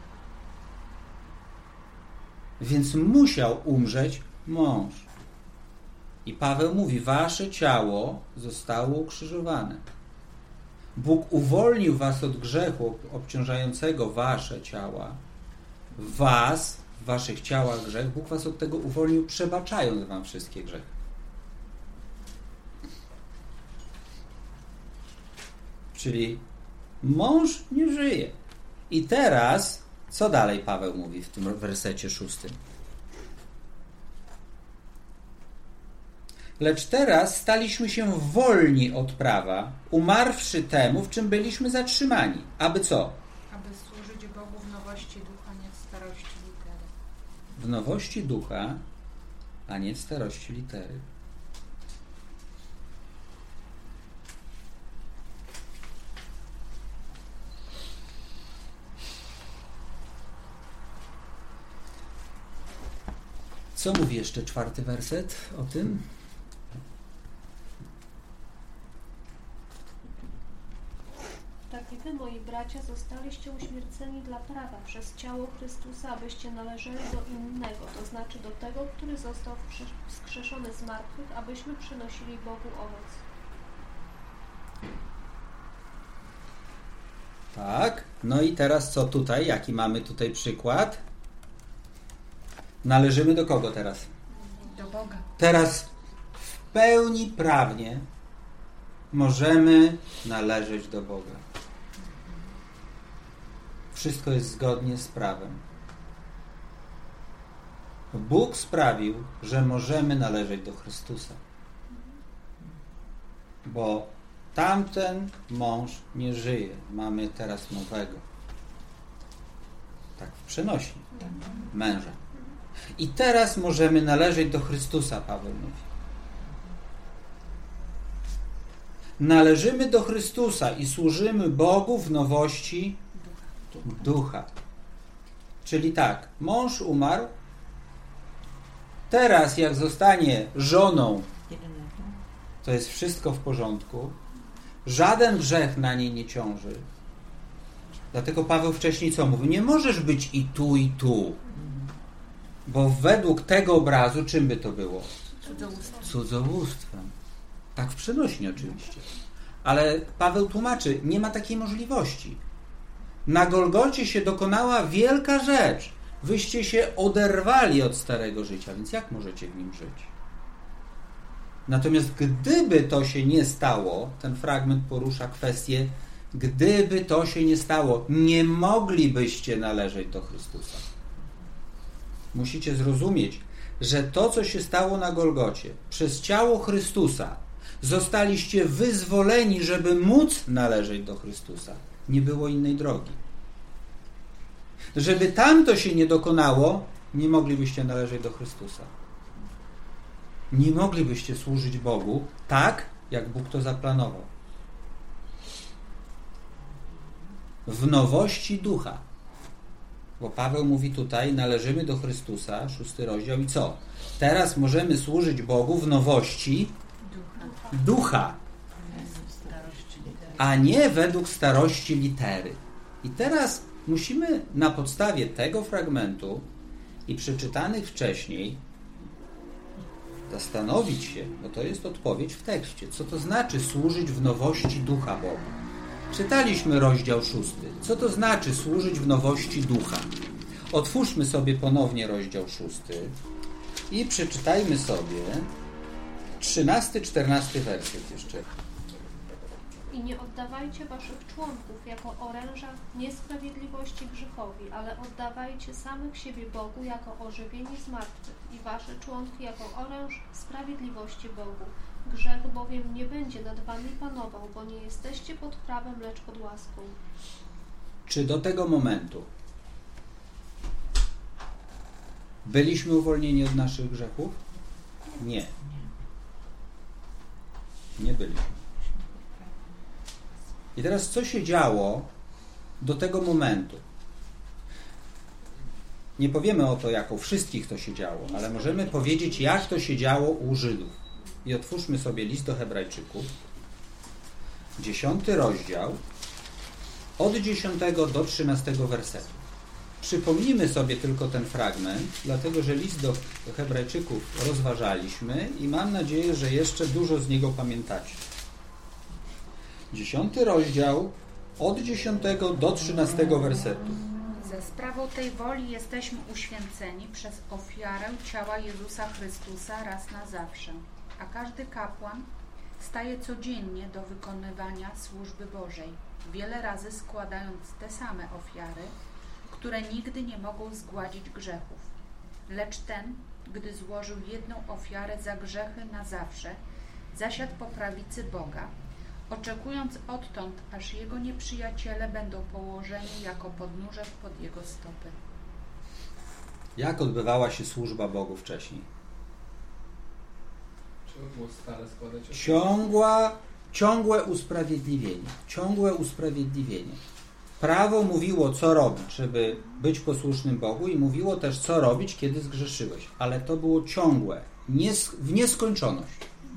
Więc musiał umrzeć mąż. I Paweł mówi, wasze ciało zostało ukrzyżowane. Bóg uwolnił was od grzechu obciążającego wasze ciała. Was, w waszych ciałach grzech, Bóg was od tego uwolnił, przebaczając wam wszystkie grzechy. Czyli mąż nie żyje. I teraz, co dalej Paweł mówi w tym wersecie szóstym? Lecz teraz staliśmy się wolni od prawa, umarwszy temu, w czym byliśmy zatrzymani. Aby co? Aby służyć Bogu w nowości ducha, nie w starości litery. W nowości ducha, a nie w starości litery. Co mówi jeszcze czwarty werset o tym? Tak i wy, moi bracia, zostaliście uśmierceni dla prawa przez ciało Chrystusa, abyście należeli do innego, to znaczy do tego, który został wskrzeszony z martwych, abyśmy przynosili Bogu owoc. Tak, no i teraz co tutaj? Jaki mamy tutaj przykład? Należymy do kogo teraz? Do Boga. Teraz w pełni prawnie możemy należeć do Boga. Wszystko jest zgodnie z prawem. Bóg sprawił, że możemy należeć do Chrystusa. Bo tamten mąż nie żyje. Mamy teraz nowego. Tak w przenośni. Męża. I teraz możemy należeć do Chrystusa, Paweł mówi. Należymy do Chrystusa i służymy Bogu w nowości ducha. Czyli tak, mąż umarł, teraz jak zostanie żoną, to jest wszystko w porządku, żaden grzech na niej nie ciąży. Dlatego Paweł wcześniej co mówił? Nie możesz być i tu, i tu. Bo według tego obrazu czym by to było? Cudzołóstwem. Cudzołóstwem. Tak w przenośni oczywiście. Ale Paweł tłumaczy, nie ma takiej możliwości. Na Golgocie się dokonała wielka rzecz. Wyście się oderwali od starego życia, więc jak możecie w nim żyć? Natomiast gdyby to się nie stało, ten fragment porusza kwestię, gdyby to się nie stało, nie moglibyście należeć do Chrystusa. Musicie zrozumieć, że to, co się stało na Golgocie, przez ciało Chrystusa, zostaliście wyzwoleni, żeby móc należeć do Chrystusa. Nie było innej drogi. Żeby tamto się nie dokonało, nie moglibyście należeć do Chrystusa. Nie moglibyście służyć Bogu tak, jak Bóg to zaplanował. W nowości ducha. Bo Paweł mówi tutaj, należymy do Chrystusa, szósty rozdział i co? Teraz możemy służyć Bogu w nowości Ducha. ducha, a nie według starości litery. I teraz musimy na podstawie tego fragmentu i przeczytanych wcześniej zastanowić się, bo to jest odpowiedź w tekście, co to znaczy służyć w nowości ducha Boga. Czytaliśmy rozdział szósty. Co to znaczy służyć w nowości ducha? Otwórzmy sobie ponownie rozdział szósty i przeczytajmy sobie trzynasty, czternasty werset jeszcze. I nie oddawajcie waszych członków jako oręża niesprawiedliwości grzechowi, ale oddawajcie samych siebie Bogu jako ożywieni z martwych i wasze członki jako oręż sprawiedliwości Bogu. Grzech bowiem nie będzie nad wami panował, bo nie jesteście pod prawem, lecz pod łaską. Czy do tego momentu byliśmy uwolnieni od naszych grzechów? Nie. Nie byliśmy. I teraz co się działo do tego momentu? Nie powiemy o to, jak u wszystkich to się działo, ale możemy powiedzieć, jak to się działo u Żydów. I otwórzmy sobie list do Hebrajczyków, dziesiąty rozdział, od dziesiątego do trzynastego wersetu. Przypomnijmy sobie tylko ten fragment, dlatego że list do Hebrajczyków rozważaliśmy i mam nadzieję, że jeszcze dużo z niego pamiętacie. Dziesiąty rozdział, od dziesiątego do trzynastego wersetu. Ze sprawą tej woli jesteśmy uświęceni przez ofiarę ciała Jezusa Chrystusa raz na zawsze, a każdy kapłan staje codziennie do wykonywania służby Bożej, wiele razy składając te same ofiary, które nigdy nie mogą zgładzić grzechów. Lecz ten, gdy złożył jedną ofiarę za grzechy na zawsze, zasiadł po prawicy Boga, oczekując odtąd, aż jego nieprzyjaciele będą położeni jako podnóżek pod jego stopy. Jak odbywała się służba Bogu wcześniej? Trzeba było stale składać ofiary. Ciągła, ciągłe usprawiedliwienie. Ciągłe usprawiedliwienie. Prawo mówiło, co robić, żeby być posłusznym Bogu, i mówiło też, co robić, kiedy zgrzeszyłeś. Ale to było ciągłe, nies- w nieskończoność.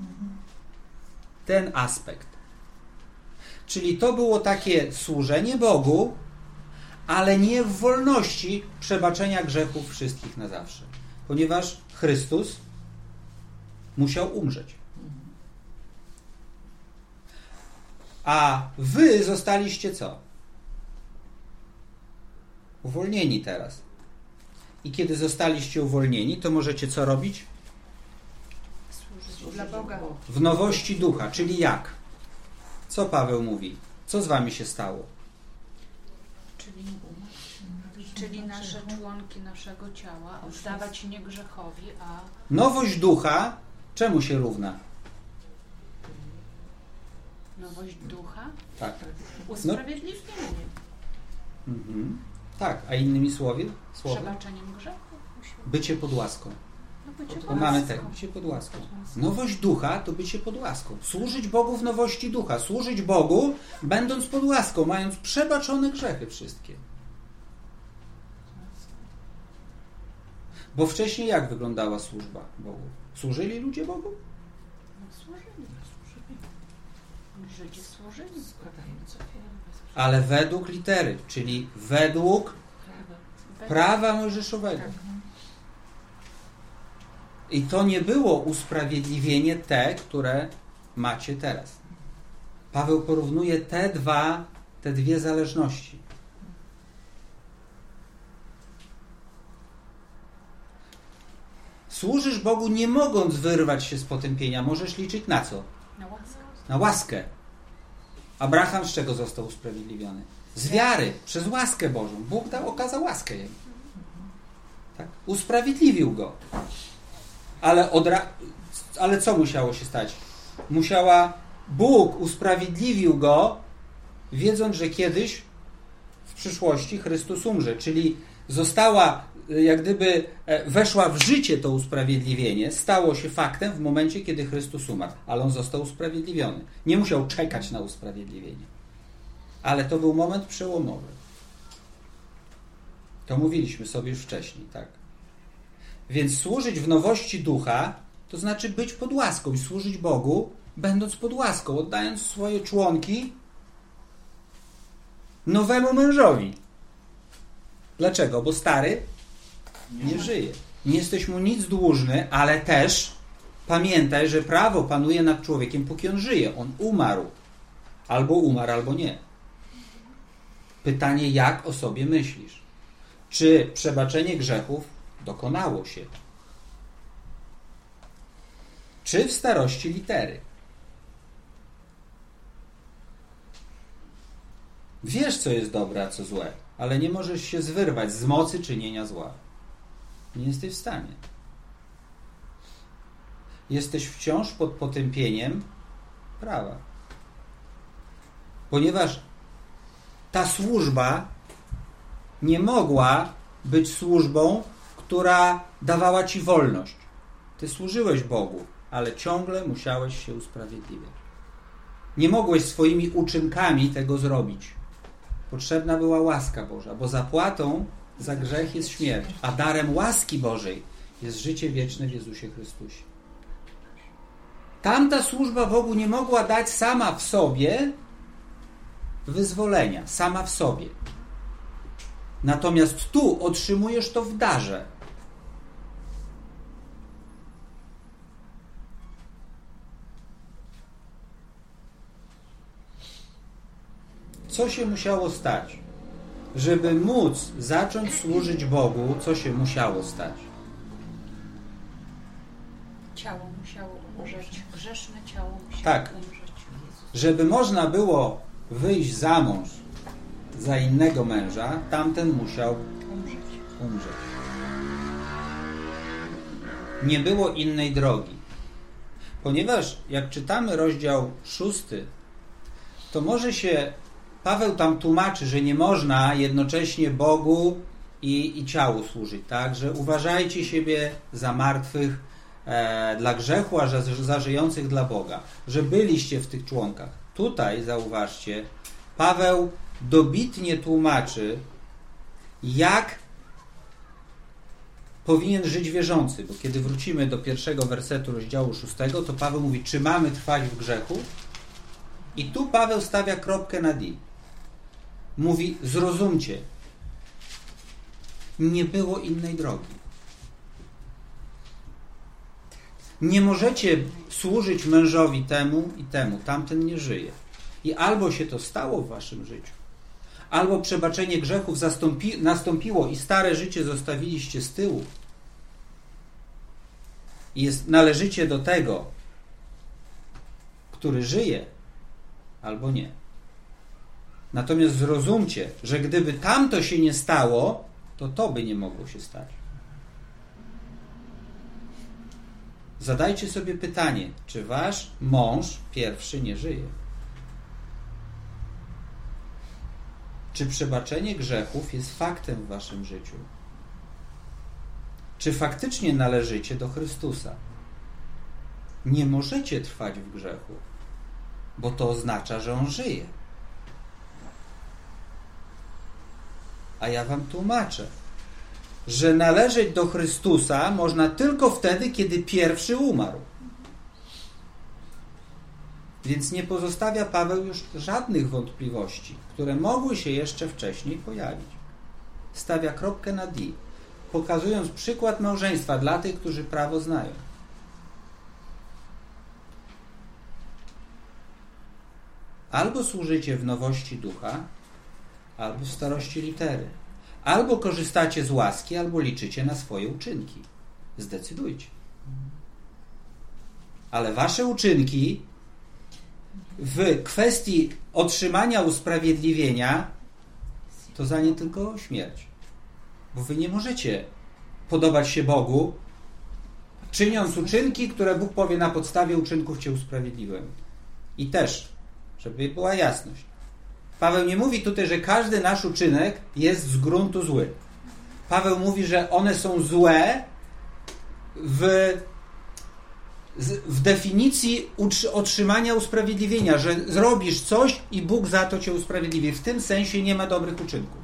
Ten aspekt. Czyli to było takie służenie Bogu, ale nie w wolności przebaczenia grzechów wszystkich na zawsze. Ponieważ Chrystus musiał umrzeć. A wy zostaliście co? Uwolnieni teraz. I kiedy zostaliście uwolnieni, to możecie co robić? Służyć dla Boga. W nowości ducha. Czyli jak? Co Paweł mówi? Co z wami się stało? Czyli, czyli nasze członki naszego ciała oddawać nie grzechowi, a Nowość ducha czemu się równa? nowość ducha Tak. usprawiedliwienie, Mhm. Tak, a innymi słowy? Słowy? przebaczeniem grzechu. Bycie pod łaską. No bycie To mamy łaską. tak, bycie pod łaską. Nowość ducha to bycie pod łaską. Służyć Bogu w nowości ducha. Służyć Bogu, będąc pod łaską, mając przebaczone grzechy wszystkie. Bo wcześniej jak wyglądała służba Bogu? Służyli ludzie Bogu? No, służyli. Żydzi służyli. Składając ofiary. Ale według litery, czyli według prawa mojżeszowego. I to nie było usprawiedliwienie te, które macie teraz. Paweł porównuje te dwa, te dwie zależności. Służysz Bogu nie mogąc wyrwać się z potępienia. Możesz liczyć na co? Na łaskę. Na łaskę. Abraham z czego został usprawiedliwiony? Z wiary, przez łaskę Bożą. Bóg dał, okazał łaskę jemu. Tak? Usprawiedliwił go. Ale, odra... Ale co musiało się stać? Musiała... Bóg usprawiedliwił go, wiedząc, że kiedyś w przyszłości Chrystus umrze. Czyli została, jak gdyby weszła w życie to usprawiedliwienie, stało się faktem w momencie, kiedy Chrystus umarł. Ale on został usprawiedliwiony. Nie musiał czekać na usprawiedliwienie. Ale to był moment przełomowy. To mówiliśmy sobie już wcześniej, tak? Więc służyć w nowości ducha, to znaczy być pod łaską i służyć Bogu, będąc pod łaską, oddając swoje członki nowemu mężowi. Dlaczego? Bo stary nie żyje. Nie jesteś mu nic dłużny, ale też pamiętaj, że prawo panuje nad człowiekiem, póki on żyje. On umarł. Albo umarł, albo nie. Pytanie, jak o sobie myślisz? Czy przebaczenie grzechów dokonało się? Czy w starości litery? Wiesz, co jest dobre, a co złe, ale nie możesz się zwyrwać z mocy czynienia zła. Nie jesteś w stanie. Jesteś wciąż pod potępieniem prawa. Ponieważ ta służba nie mogła być służbą, która dawała ci wolność. Ty służyłeś Bogu, ale ciągle musiałeś się usprawiedliwiać. Nie mogłeś swoimi uczynkami tego zrobić. Potrzebna była łaska Boża, bo zapłatą za grzech jest śmierć, a darem łaski Bożej jest życie wieczne w Jezusie Chrystusie. Tamta służba Bogu nie mogła dać sama w sobie wyzwolenia, sama w sobie. Natomiast tu otrzymujesz to w darze. Co się musiało stać? Żeby móc zacząć służyć Bogu, co się musiało stać? Ciało musiało umrzeć. Grzeszne ciało musiało Tak. umrzeć. Żeby można było wyjść za mąż za innego męża, tamten musiał Umrzeć. umrzeć. Nie było innej drogi. Ponieważ jak czytamy rozdział szósty, to może się Paweł tam tłumaczy, że nie można jednocześnie Bogu i, i ciału służyć, tak? Że uważajcie siebie za martwych e, dla grzechu, a za, za żyjących dla Boga. Że byliście w tych członkach. Tutaj, zauważcie, Paweł dobitnie tłumaczy, jak powinien żyć wierzący, bo kiedy wrócimy do pierwszego wersetu rozdziału szóstego, to Paweł mówi, czy mamy trwać w grzechu? I tu Paweł stawia kropkę nad i. Mówi, zrozumcie, nie było innej drogi. Nie możecie służyć mężowi temu i temu, tamten nie żyje. I albo się to stało w waszym życiu, albo przebaczenie grzechów zastąpi, nastąpiło i stare życie zostawiliście z tyłu i jest, należycie do tego, który żyje, albo nie. Natomiast zrozumcie, że gdyby tamto się nie stało, to to by nie mogło się stać. Zadajcie sobie pytanie, czy wasz mąż pierwszy nie żyje? Czy przebaczenie grzechów jest faktem w waszym życiu? Czy faktycznie należycie do Chrystusa? Nie możecie trwać w grzechu, bo to oznacza, że On żyje. A ja wam tłumaczę, że należeć do Chrystusa można tylko wtedy, kiedy pierwszy umarł. Więc nie pozostawia Paweł już żadnych wątpliwości, które mogły się jeszcze wcześniej pojawić. Stawia kropkę nad i, pokazując przykład małżeństwa dla tych, którzy prawo znają. Albo służycie w nowości ducha, albo w starości litery. Albo korzystacie z łaski, albo liczycie na swoje uczynki. Zdecydujcie. Ale wasze uczynki w kwestii otrzymania usprawiedliwienia to za nie tylko śmierć. Bo wy nie możecie podobać się Bogu, czyniąc uczynki, które Bóg powie, na podstawie uczynków cię usprawiedliwiłem. I też, żeby była jasność, Paweł nie mówi tutaj, że każdy nasz uczynek jest z gruntu zły. Paweł mówi, że one są złe w, w definicji otrzymania usprawiedliwienia, że zrobisz coś i Bóg za to cię usprawiedliwi. W tym sensie nie ma dobrych uczynków.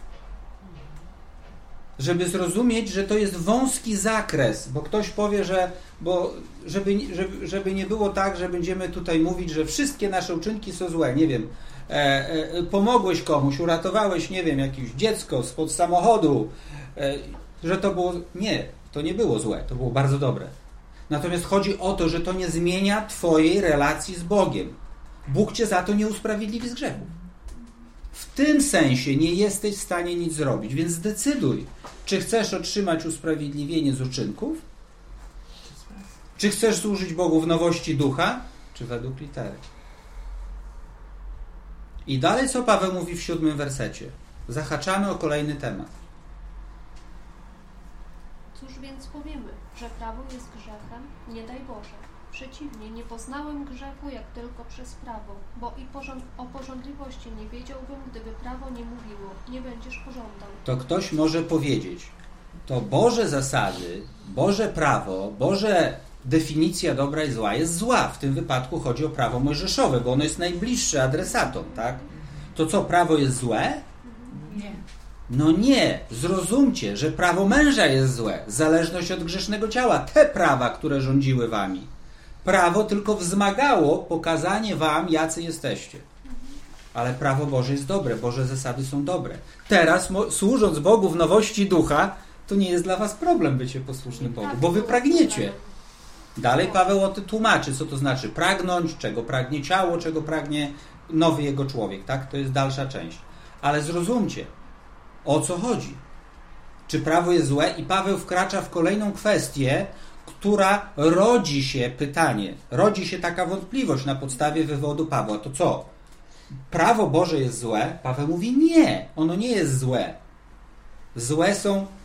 Żeby zrozumieć, że to jest wąski zakres, bo ktoś powie, że bo żeby, żeby, żeby nie było tak, że będziemy tutaj mówić, że wszystkie nasze uczynki są złe. Nie wiem, e, e, pomogłeś komuś, uratowałeś, nie wiem, jakieś dziecko spod samochodu, e, że to było... Nie, to nie było złe, to było bardzo dobre. Natomiast chodzi o to, że to nie zmienia twojej relacji z Bogiem. Bóg cię za to nie usprawiedliwi z grzechu. W tym sensie nie jesteś w stanie nic zrobić, więc zdecyduj, czy chcesz otrzymać usprawiedliwienie z uczynków, czy chcesz służyć Bogu w nowości ducha, czy według litery. I dalej co Paweł mówi w siódmym wersecie? Zahaczamy o kolejny temat. Cóż więc powiemy, że prawo jest grzechem? Nie daj Boże. Przeciwnie, nie poznałem grzechu jak tylko przez prawo, bo i porząd- o pożądliwości nie wiedziałbym, gdyby prawo nie mówiło, nie będziesz pożądał. To ktoś może powiedzieć, to Boże zasady, Boże prawo, Boże definicja dobra i zła jest zła. W tym wypadku chodzi o prawo mojżeszowe, bo ono jest najbliższe adresatom, tak? To co, prawo jest złe? Nie. No nie, zrozumcie, że prawo męża jest złe. Zależność od grzesznego ciała. Te prawa, które rządziły wami. Prawo tylko wzmagało pokazanie wam, jacy jesteście. Ale prawo Boże jest dobre. Boże zasady są dobre. Teraz, służąc Bogu w nowości ducha, to nie jest dla was problem bycie posłusznym Bogu, bo wy pragniecie. Dalej Paweł o tym tłumaczy, co to znaczy pragnąć, czego pragnie ciało, czego pragnie nowy jego człowiek. Tak? To jest dalsza część. Ale zrozumcie, o co chodzi. Czy prawo jest złe? I Paweł wkracza w kolejną kwestię, która rodzi się pytanie, rodzi się taka wątpliwość na podstawie wywodu Pawła. To co? Prawo Boże jest złe? Paweł mówi nie, ono nie jest złe. Złe są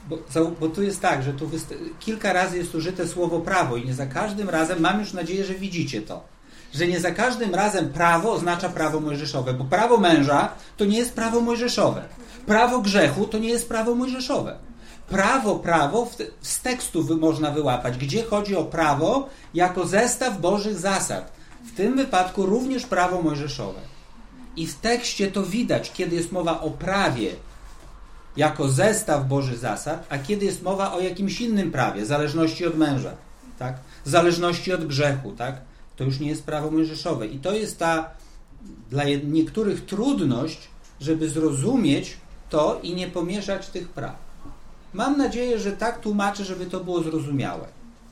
bo, bo tu jest tak, że tu wyst- kilka razy jest użyte słowo prawo i nie za każdym razem, mam już nadzieję, że widzicie to, że nie za każdym razem prawo oznacza prawo mojżeszowe, bo prawo męża to nie jest prawo mojżeszowe. Prawo grzechu to nie jest prawo mojżeszowe. Prawo, prawo w te, z tekstu wy, można wyłapać, gdzie chodzi o prawo jako zestaw Bożych zasad. W tym wypadku również prawo mojżeszowe. I w tekście to widać, kiedy jest mowa o prawie jako zestaw Bożych zasad, a kiedy jest mowa o jakimś innym prawie, w zależności od męża, tak? W zależności od grzechu, tak? To już nie jest prawo mojżeszowe. I to jest ta dla niektórych trudność, żeby zrozumieć to i nie pomieszać tych praw. Mam nadzieję, że tak tłumaczę, żeby to było zrozumiałe.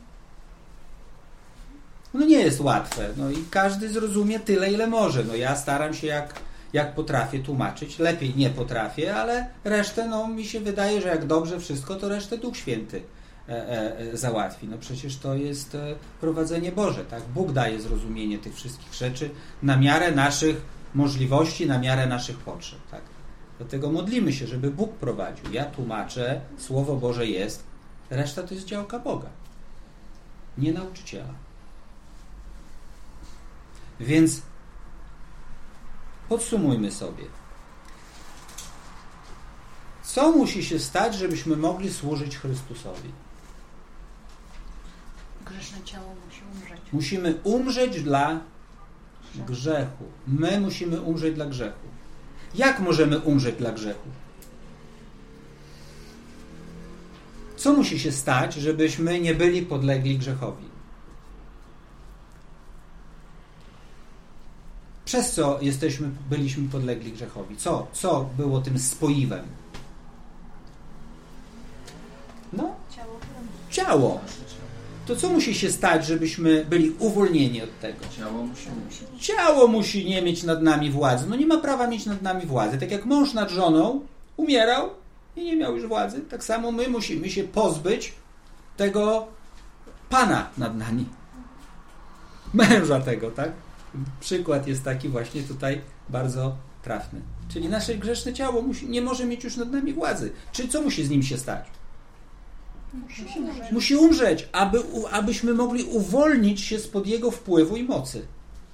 No nie jest łatwe. No i każdy zrozumie tyle, ile może. No ja staram się jak, jak potrafię tłumaczyć. Lepiej nie potrafię, ale resztę, no mi się wydaje, że jak dobrze wszystko, to resztę Duch Święty e, e, załatwi. No przecież to jest e, prowadzenie Boże, tak? Bóg daje zrozumienie tych wszystkich rzeczy na miarę naszych możliwości, na miarę naszych potrzeb, tak? Dlatego modlimy się, żeby Bóg prowadził. Ja tłumaczę, Słowo Boże jest, reszta to jest działka Boga, nie nauczyciela. Więc podsumujmy sobie. Co musi się stać, żebyśmy mogli służyć Chrystusowi? Grzeszne ciało musi umrzeć. Musimy umrzeć dla grzechu. My musimy umrzeć dla grzechu. Jak możemy umrzeć dla grzechu? Co musi się stać, żebyśmy nie byli podlegli grzechowi? Przez co jesteśmy, byliśmy podlegli grzechowi? Co, co było tym spoiwem? No, Ciało. ciało. To co musi się stać, żebyśmy byli uwolnieni od tego? Ciało musi umrzeć. Ciało musi nie mieć nad nami władzy. No nie ma prawa mieć nad nami władzy. Tak jak mąż nad żoną umierał i nie miał już władzy, tak samo my musimy się pozbyć tego Pana nad nami. Męża tego, tak? Przykład jest taki właśnie tutaj bardzo trafny. Czyli nasze grzeszne ciało musi, nie może mieć już nad nami władzy. Czy co musi z nim się stać? Musi umrzeć. Musi umrzeć, aby, abyśmy mogli uwolnić się spod jego wpływu i mocy.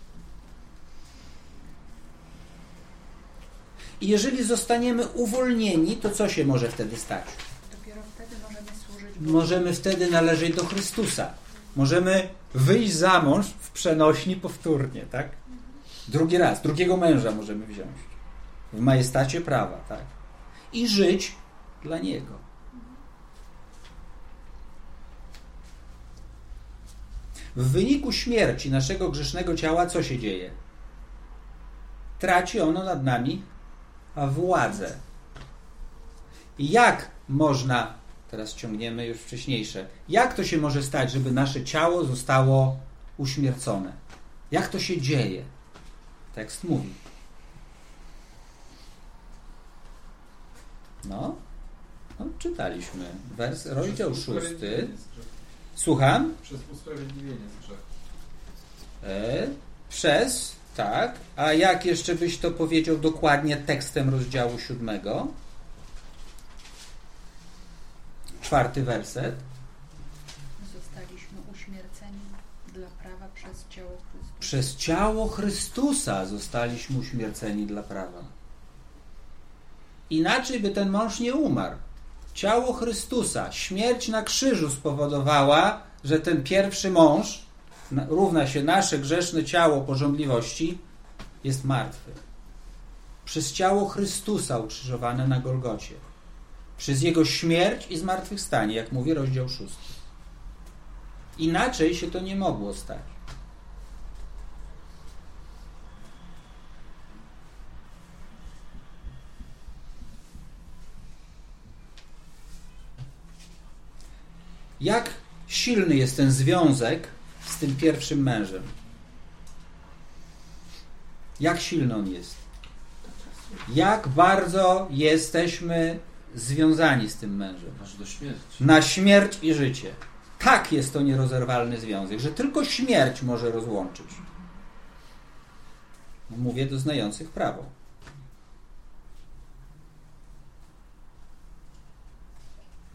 I jeżeli zostaniemy uwolnieni, to co się może wtedy stać? Dopiero wtedy możemy służyć Bogu. Możemy wtedy należeć do Chrystusa. Możemy wyjść za mąż w przenośni powtórnie, tak? Drugi raz, drugiego męża możemy wziąć. W majestacie prawa, tak? I żyć dla Niego. W wyniku śmierci naszego grzesznego ciała co się dzieje? Traci ono nad nami władzę. I jak można, teraz ciągniemy już wcześniejsze, jak to się może stać, żeby nasze ciało zostało uśmiercone? Jak to się dzieje? Tekst mówi. No, no czytaliśmy. Wers, rozdział szósty. Słucham? Przez usprawiedliwienie z grzechu. E, przez, tak. A jak jeszcze byś to powiedział dokładnie tekstem rozdziału siódmego? Czwarty werset. Zostaliśmy uśmierceni dla prawa przez ciało Chrystusa. Przez ciało Chrystusa zostaliśmy uśmierceni dla prawa. Inaczej by ten mąż nie umarł. Ciało Chrystusa, śmierć na krzyżu spowodowała, że ten pierwszy mąż, równa się nasze grzeszne ciało pożądliwości, jest martwy. Przez ciało Chrystusa ukrzyżowane na Golgocie. Przez Jego śmierć i zmartwychwstanie, jak mówi rozdział szósty. Inaczej się to nie mogło stać. Jak silny jest ten związek z tym pierwszym mężem? Jak silny on jest? Jak bardzo jesteśmy związani z tym mężem? Aż do śmierci. Na śmierć i życie. Tak jest to nierozerwalny związek, że tylko śmierć może rozłączyć. Mówię do znających prawo.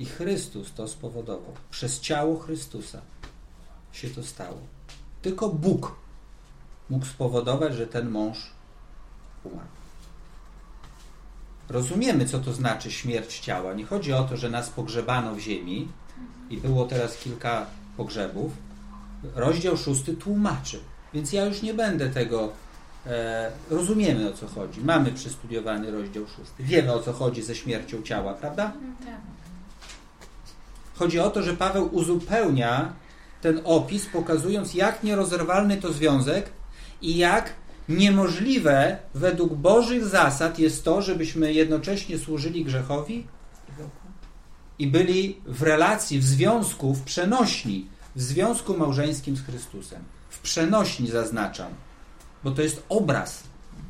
I Chrystus to spowodował. Przez ciało Chrystusa się to stało. Tylko Bóg mógł spowodować, że ten mąż umarł. Rozumiemy, co to znaczy śmierć ciała. Nie chodzi o to, że nas pogrzebano w ziemi i było teraz kilka pogrzebów. Rozdział szósty tłumaczy. Więc ja już nie będę tego... E, rozumiemy, o co chodzi. Mamy przestudiowany rozdział szósty. Wiemy, o co chodzi ze śmiercią ciała, prawda? Tak. Chodzi o to, że Paweł uzupełnia ten opis, pokazując, jak nierozerwalny to związek i jak niemożliwe według Bożych zasad jest to, żebyśmy jednocześnie służyli grzechowi i byli w relacji, w związku, w przenośni, w związku małżeńskim z Chrystusem. W przenośni zaznaczam, bo to jest obraz.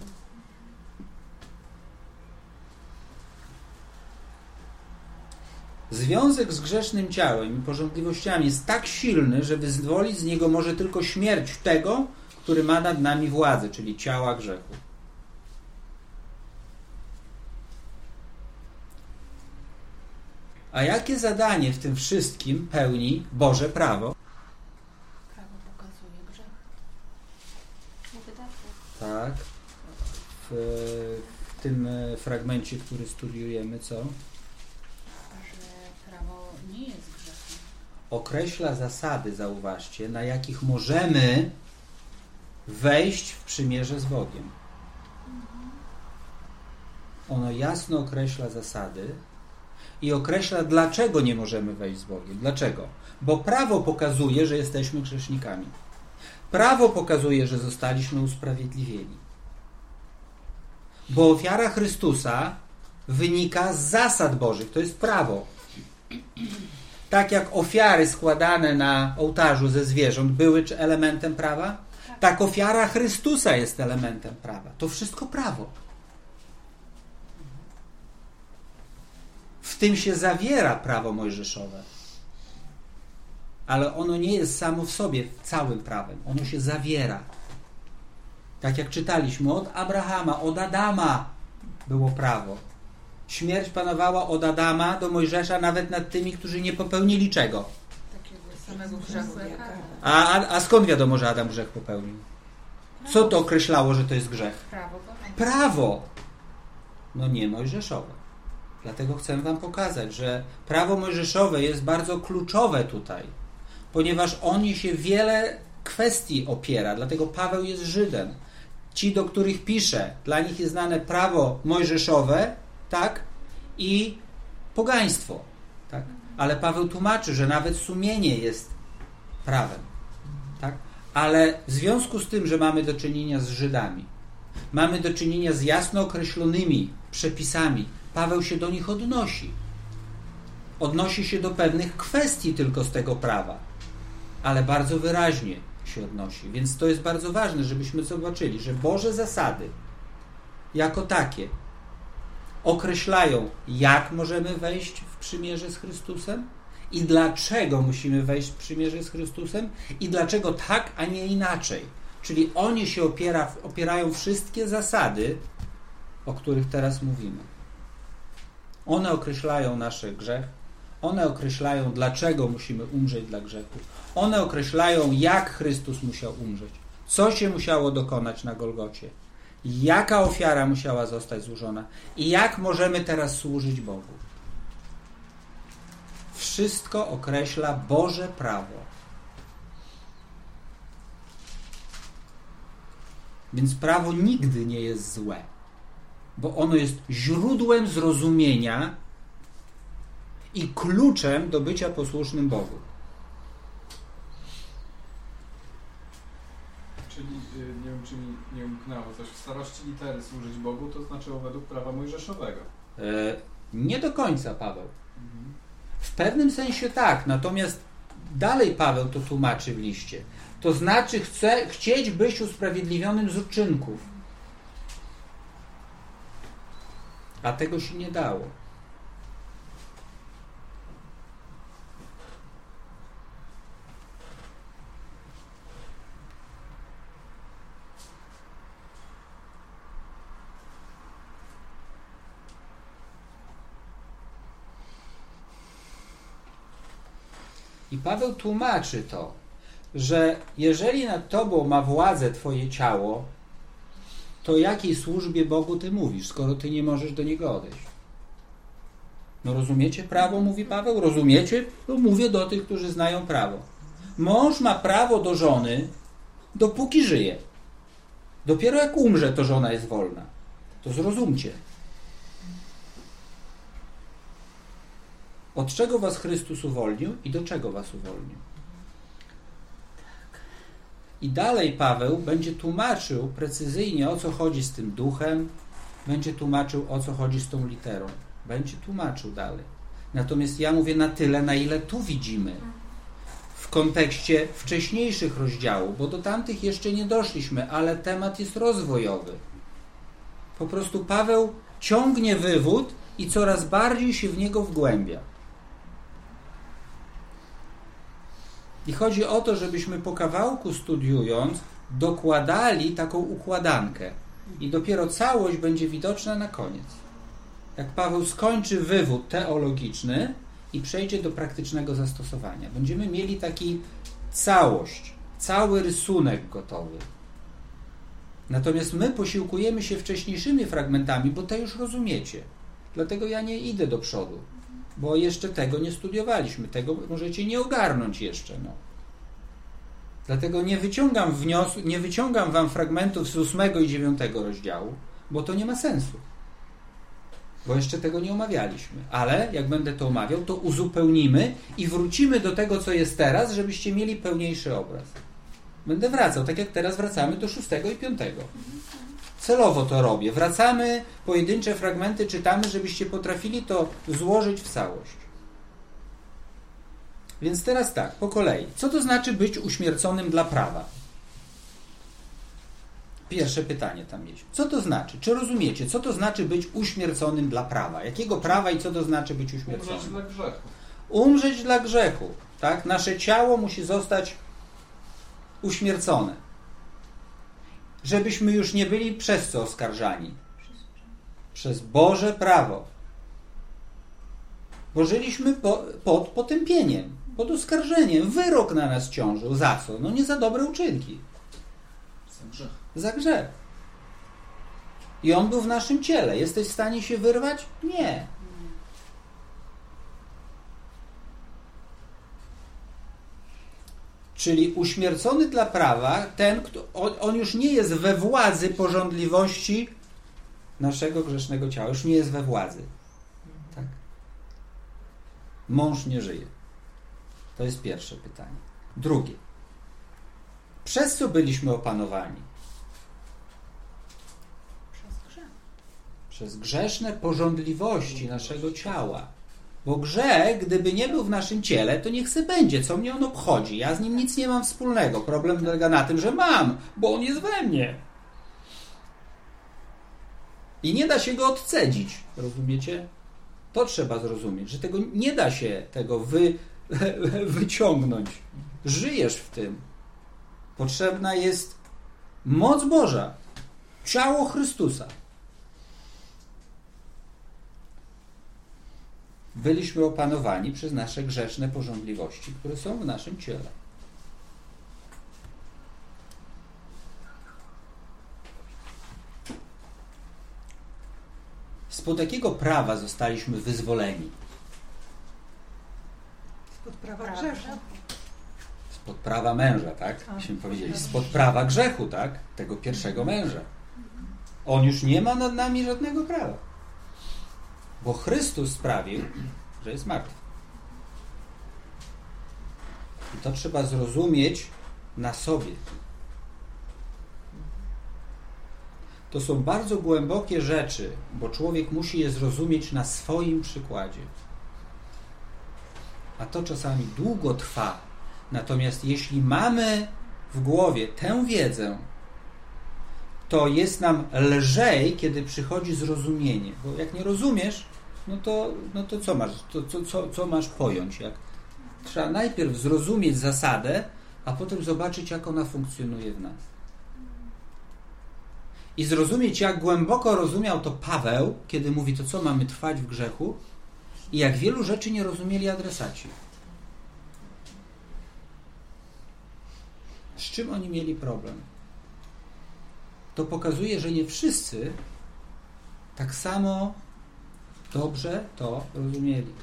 Związek z grzesznym ciałem i pożądliwościami jest tak silny, że wyzwolić z niego może tylko śmierć tego, który ma nad nami władzę, czyli ciała grzechu. A jakie zadanie w tym wszystkim pełni Boże prawo? Prawo pokazuje grzech. Niby tak. Tak. W, w tym fragmencie, który studiujemy, co? Że prawo nie jest grzechem. Określa zasady, zauważcie, na jakich możemy wejść w przymierze z Bogiem. Ono jasno określa zasady i określa, dlaczego nie możemy wejść z Bogiem. Dlaczego? Bo prawo pokazuje, że jesteśmy grzesznikami. Prawo pokazuje, że zostaliśmy usprawiedliwieni. Bo ofiara Chrystusa wynika z zasad Bożych. To jest prawo. Tak jak ofiary składane na ołtarzu ze zwierząt były czy elementem prawa, tak ofiara Chrystusa jest elementem prawa. To wszystko prawo. W tym się zawiera prawo mojżeszowe. Ale ono nie jest samo w sobie całym prawem. Ono się zawiera. Tak jak czytaliśmy, od Abrahama, od Adama było prawo. Śmierć panowała od Adama do Mojżesza nawet nad tymi, którzy nie popełnili czego? Takiego samego grzechu jak Adam. A, a, a skąd wiadomo, że Adam grzech popełnił? Co to określało, że to jest grzech? Prawo Boże. Prawo! No nie mojżeszowe. Dlatego chcę wam pokazać, że prawo mojżeszowe jest bardzo kluczowe tutaj, ponieważ on się wiele kwestii opiera. Dlatego Paweł jest Żydem. Ci, do których pisze, dla nich jest znane prawo mojżeszowe, tak? I pogaństwo, tak? Ale Paweł tłumaczy, że nawet sumienie jest prawem, tak? Ale w związku z tym, że mamy do czynienia z Żydami, mamy do czynienia z jasno określonymi przepisami, Paweł się do nich odnosi. Odnosi się do pewnych kwestii tylko z tego prawa, ale bardzo wyraźnie się odnosi. Więc to jest bardzo ważne, żebyśmy zobaczyli, że Boże zasady jako takie określają, jak możemy wejść w przymierze z Chrystusem i dlaczego musimy wejść w przymierze z Chrystusem i dlaczego tak, a nie inaczej. Czyli oni się opiera, opierają wszystkie zasady, o których teraz mówimy. One określają nasz grzech, one określają, dlaczego musimy umrzeć dla grzechu. One określają, jak Chrystus musiał umrzeć, co się musiało dokonać na Golgocie, jaka ofiara musiała zostać złożona i jak możemy teraz służyć Bogu. Wszystko określa Boże prawo. Więc prawo nigdy nie jest złe, bo ono jest źródłem zrozumienia i kluczem do bycia posłusznym Bogu. Czyli, nie wiem, czy mi nie umknęło coś, w starości litery służyć Bogu, to znaczyło według prawa mojżeszowego. E, nie do końca, Paweł. Mhm. W pewnym sensie tak, natomiast dalej Paweł to tłumaczy w liście. To znaczy chce, chcieć być usprawiedliwionym z uczynków. A tego się nie dało. I Paweł tłumaczy to, że jeżeli nad tobą ma władzę twoje ciało, to jakiej służbie Bogu ty mówisz, skoro ty nie możesz do niego odejść? No rozumiecie prawo, mówi Paweł? Rozumiecie? No mówię do tych, którzy znają prawo. Mąż ma prawo do żony, dopóki żyje. Dopiero jak umrze, to żona jest wolna. To zrozumcie. Od czego was Chrystus uwolnił i do czego was uwolnił? I dalej Paweł będzie tłumaczył precyzyjnie, o co chodzi z tym duchem, będzie tłumaczył, o co chodzi z tą literą. Będzie tłumaczył dalej. Natomiast ja mówię na tyle, na ile tu widzimy w kontekście wcześniejszych rozdziałów, bo do tamtych jeszcze nie doszliśmy, ale temat jest rozwojowy. Po prostu Paweł ciągnie wywód i coraz bardziej się w niego wgłębia. I chodzi o to, żebyśmy po kawałku studiując dokładali taką układankę i dopiero całość będzie widoczna na koniec. Jak Paweł skończy wywód teologiczny i przejdzie do praktycznego zastosowania. Będziemy mieli taki całość, cały rysunek gotowy. Natomiast my posiłkujemy się wcześniejszymi fragmentami, bo te już rozumiecie. Dlatego ja nie idę do przodu, bo jeszcze tego nie studiowaliśmy. Tego możecie nie ogarnąć jeszcze. No. Dlatego nie wyciągam, wnios- nie wyciągam wam fragmentów z ósmego i dziewiątego rozdziału, bo to nie ma sensu. Bo jeszcze tego nie omawialiśmy. Ale jak będę to omawiał, to uzupełnimy i wrócimy do tego, co jest teraz, żebyście mieli pełniejszy obraz. Będę wracał, tak jak teraz wracamy do szóstego i piątego. Celowo to robię. Wracamy, pojedyncze fragmenty czytamy, żebyście potrafili to złożyć w całość. Więc teraz tak, po kolei. Co to znaczy być uśmierconym dla prawa? Pierwsze pytanie tam jest. Co to znaczy? Czy rozumiecie, co to znaczy być uśmierconym dla prawa? Jakiego prawa i co to znaczy być uśmierconym? Umrzeć dla grzechu. Umrzeć dla grzechu. Tak? Nasze ciało musi zostać uśmiercone. Żebyśmy już nie byli przez co oskarżani? Przez Boże prawo. Bo żyliśmy po, pod potępieniem, pod oskarżeniem. Wyrok na nas ciążył. Za co? No nie za dobre uczynki. Za grzech. Za grzech. I on był w naszym ciele. Jesteś w stanie się wyrwać? Nie. Czyli uśmiercony dla prawa, ten, kto, on, on już nie jest we władzy pożądliwości naszego grzesznego ciała. Już nie jest we władzy. Tak? Mąż nie żyje. To jest pierwsze pytanie. Drugie. Przez co byliśmy opanowani? Przez grzech. Przez grzeszne pożądliwości naszego ciała. Bo grzech, gdyby nie był w naszym ciele, to niech se będzie. Co mnie on obchodzi? Ja z nim nic nie mam wspólnego. Problem polega na tym, że mam, bo on jest we mnie. I nie da się go odcedzić. Rozumiecie? To trzeba zrozumieć, że tego nie da się tego wy, wyciągnąć. Żyjesz w tym. Potrzebna jest moc Boża. Ciało Chrystusa. Byliśmy opanowani przez nasze grzeszne pożądliwości, które są w naszym ciele. Spod jakiego prawa zostaliśmy wyzwoleni? Spod prawa grzechu. Spod prawa męża, tak? Myśmy powiedzieli. Spod prawa grzechu, tak? Tego pierwszego męża. On już nie ma nad nami żadnego prawa. Bo Chrystus sprawił, że jest martwy. I to trzeba zrozumieć na sobie. To są bardzo głębokie rzeczy, bo człowiek musi je zrozumieć na swoim przykładzie. A to czasami długo trwa. Natomiast jeśli mamy w głowie tę wiedzę, to jest nam lżej, kiedy przychodzi zrozumienie. Bo jak nie rozumiesz, no to, no to co masz? To, co, co, co masz pojąć? Jak trzeba najpierw zrozumieć zasadę, a potem zobaczyć, jak ona funkcjonuje w nas. I zrozumieć, jak głęboko rozumiał to Paweł, kiedy mówi, to co, mamy trwać w grzechu? I jak wielu rzeczy nie rozumieli adresaci. czym oni mieli problem? To pokazuje, że nie wszyscy tak samo dobrze to rozumieli.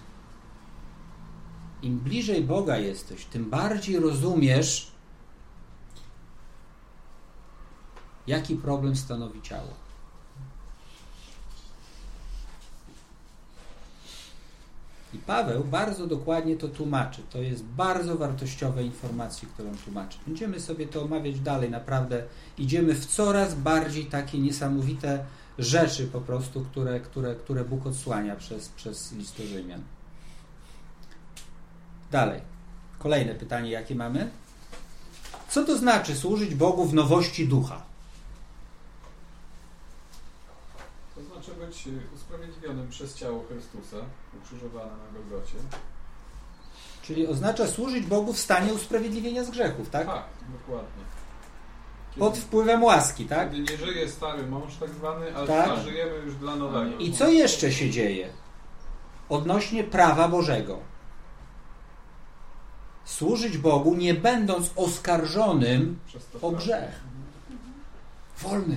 Im bliżej Boga jesteś, tym bardziej rozumiesz, jaki problem stanowi ciało. I Paweł bardzo dokładnie to tłumaczy. To jest bardzo wartościowe informacje, którą tłumaczy. Będziemy sobie to omawiać dalej. Naprawdę idziemy w coraz bardziej takie niesamowite rzeczy po prostu, które, które, które Bóg odsłania przez, przez list do Rzymian. Dalej. Kolejne pytanie, jakie mamy? Co to znaczy służyć Bogu w nowości ducha? To znaczy być usprawiedliwionym przez ciało Chrystusa, ukrzyżowane na Golgocie. Czyli oznacza służyć Bogu w stanie usprawiedliwienia z grzechów, tak? Tak, dokładnie. Kiedy, Pod wpływem łaski, tak? Kiedy nie żyje stary mąż tak zwany, ale Tak. żyjemy już dla nowego. I co jeszcze się dzieje odnośnie prawa Bożego? Służyć Bogu, nie będąc oskarżonym Przez to o prawo. grzech. Wolny.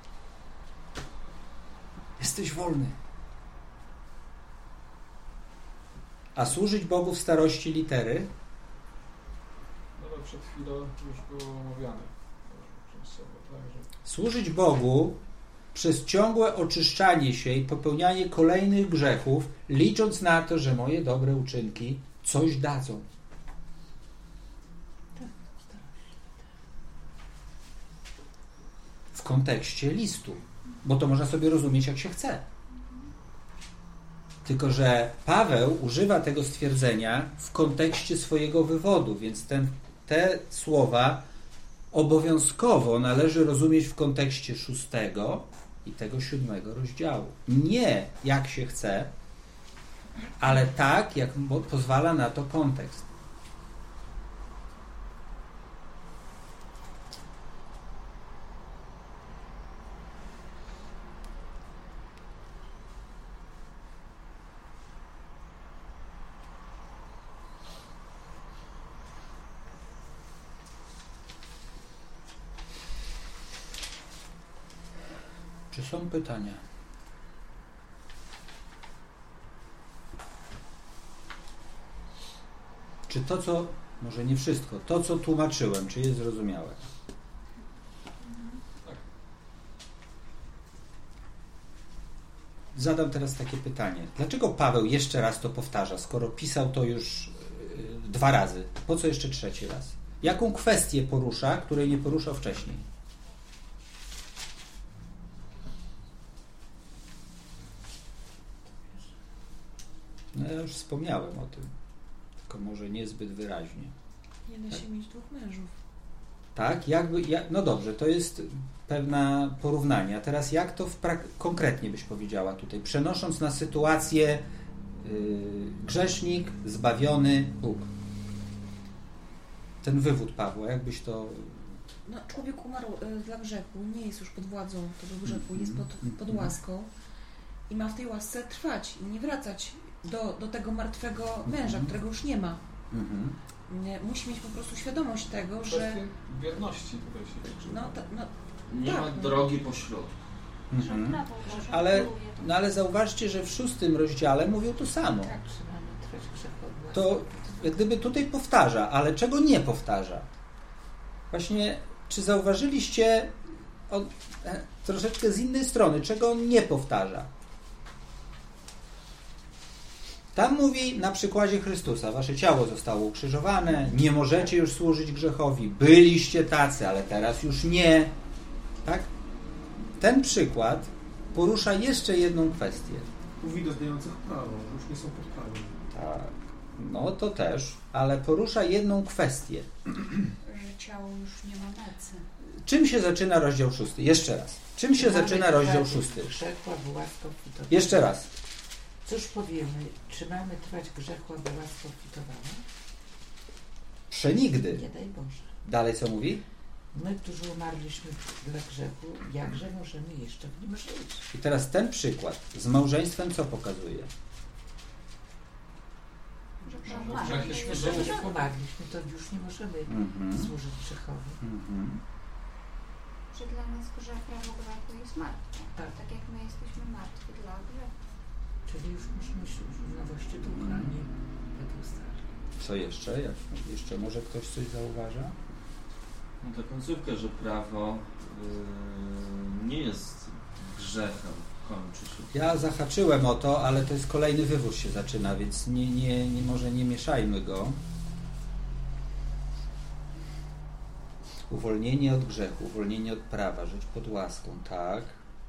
Jesteś wolny. A służyć Bogu w starości litery? No to przed chwilą już było omawiane. Częściowo, tak, że Służyć Bogu przez ciągłe oczyszczanie się i popełnianie kolejnych grzechów, licząc na to, że moje dobre uczynki coś dadzą. W kontekście listu, bo to można sobie rozumieć jak się chce. Tylko że Paweł używa tego stwierdzenia w kontekście swojego wywodu, więc ten, te słowa obowiązkowo należy rozumieć w kontekście szóstego i tego siódmego rozdziału. Nie jak się chce, ale tak, jak pozwala na to kontekst. Czy są pytania? Czy to, co, może nie wszystko, to, co tłumaczyłem, czy jest zrozumiałe? Zadam teraz takie pytanie. Dlaczego Paweł jeszcze raz to powtarza, skoro pisał to już yy, dwa razy? Po co jeszcze trzeci raz? Jaką kwestię porusza, której nie poruszał wcześniej? No ja już wspomniałem o tym, tylko może niezbyt wyraźnie. Nie da się mieć dwóch mężów. Tak? Jakby, jak, no dobrze, to jest pewne porównanie. A teraz jak to w prak- konkretnie byś powiedziała tutaj, przenosząc na sytuację yy, grzesznik, zbawiony, Bóg. Ten wywód Pawła, jakbyś to... No, człowiek umarł y, dla grzechu, nie jest już pod władzą tego grzechu, jest pod, pod łaską i ma w tej łasce trwać i nie wracać do, do tego martwego męża, którego już nie ma. Mhm. Nie, musi mieć po prostu świadomość tego, że... kwestie wierności tutaj się liczy. No, ta, no, Nie tak, ma no. drogi pośrodku. Że Mhm. prawo Boże Ale, kieruje to. no ale zauważcie, że w szóstym rozdziale mówią to samo. Tak. Trzeba nie trwać grzechu od nas. To jak gdyby tutaj powtarza, ale czego nie powtarza? Właśnie, czy zauważyliście od, e, troszeczkę z innej strony, czego on nie powtarza? Tam mówi na przykładzie Chrystusa, wasze ciało zostało ukrzyżowane, nie możecie już służyć grzechowi, byliście tacy, ale teraz już nie. Tak? Ten przykład porusza jeszcze jedną kwestię. Mówi do znających prawo, już nie są pod prawem. Tak, no to też, ale porusza jedną kwestię. Że ciało już nie ma mocy. Czym się zaczyna rozdział szósty? Jeszcze raz. Czym się Czy mamy zaczyna rozdział trwać szósty? w grzechu, aby łaska obfitowała? Jeszcze raz. Cóż powiemy? Czy mamy trwać w grzechu, aby łaska obfitowała? Przenigdy. Nie daj Boże. Dalej co mówi? My, którzy umarliśmy dla grzechu, jakże możemy jeszcze w nim żyć? I teraz ten przykład z małżeństwem co pokazuje? Że Może grzech jest Myśmy sobie nie pomagliśmy, to już nie możemy Mhm. służyć grzechowi. Mhm. Że dla nas grzech, prawo grzechu jest martwe. Tak. Tak jak my jesteśmy martwi dla grzechu. Czyli już musimy służyć w nowości ducha, nie według starych. Co jeszcze? Jak, jeszcze może ktoś coś zauważa? No ta końcówka, że prawo yy, nie jest grzechem, kończy się. Ja zahaczyłem o to, ale to jest kolejny wywóz się zaczyna, więc nie, nie, nie, może nie mieszajmy go. Uwolnienie od grzechu, uwolnienie od prawa, żyć pod łaską, tak.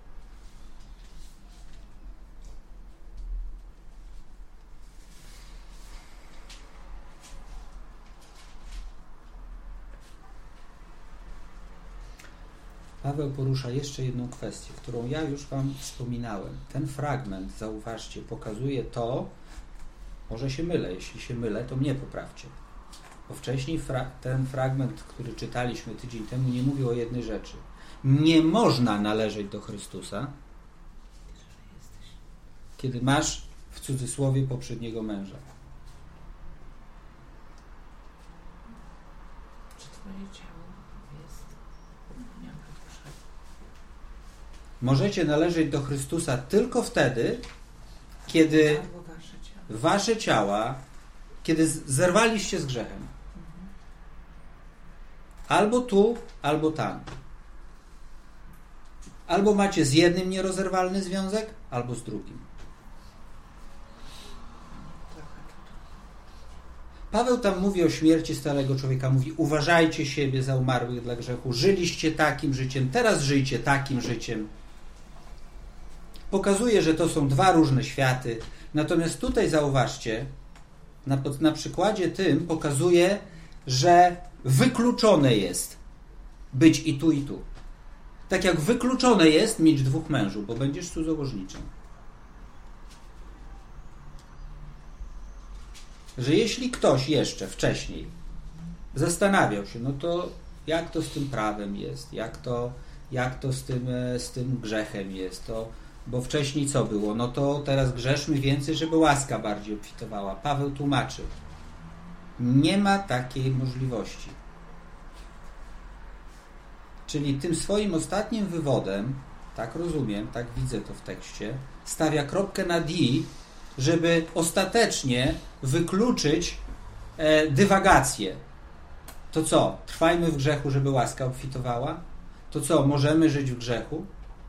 Paweł porusza jeszcze jedną kwestię, którą ja już Wam wspominałem. Ten fragment, zauważcie, pokazuje to, może się mylę, jeśli się mylę, to mnie poprawcie. Bo wcześniej fra- ten fragment, który czytaliśmy tydzień temu, nie mówił o jednej rzeczy. Nie można należeć do Chrystusa, kiedy masz w cudzysłowie poprzedniego męża. Czy twoje ciało jest upomniane od grzechu? Możecie należeć do Chrystusa tylko wtedy, kiedy Albo wasze ciało. wasze ciała, kiedy z- zerwaliście z grzechem. Albo tu, albo tam. Albo macie z jednym nierozerwalny związek, albo z drugim. Paweł tam mówi o śmierci starego człowieka, mówi: uważajcie siebie za umarłych dla grzechu, żyliście takim życiem, teraz żyjcie takim życiem. Pokazuje, że to są dwa różne światy. Natomiast tutaj zauważcie, na, na przykładzie tym pokazuje, że wykluczone jest być i tu, i tu. Tak jak wykluczone jest mieć dwóch mężów, bo będziesz cudzołożniczym. Że jeśli ktoś jeszcze wcześniej zastanawiał się, no to jak to z tym prawem jest, jak to, jak to z tym, z tym grzechem jest, to, bo wcześniej co było? No to teraz grzeszmy więcej, żeby łaska bardziej obfitowała. Paweł tłumaczy. Nie ma takiej możliwości. Czyli tym swoim ostatnim wywodem, tak rozumiem, tak widzę to w tekście, stawia kropkę nad i, żeby ostatecznie wykluczyć e, dywagację. To co? Trwajmy w grzechu, żeby łaska obfitowała? To co? Możemy żyć w grzechu?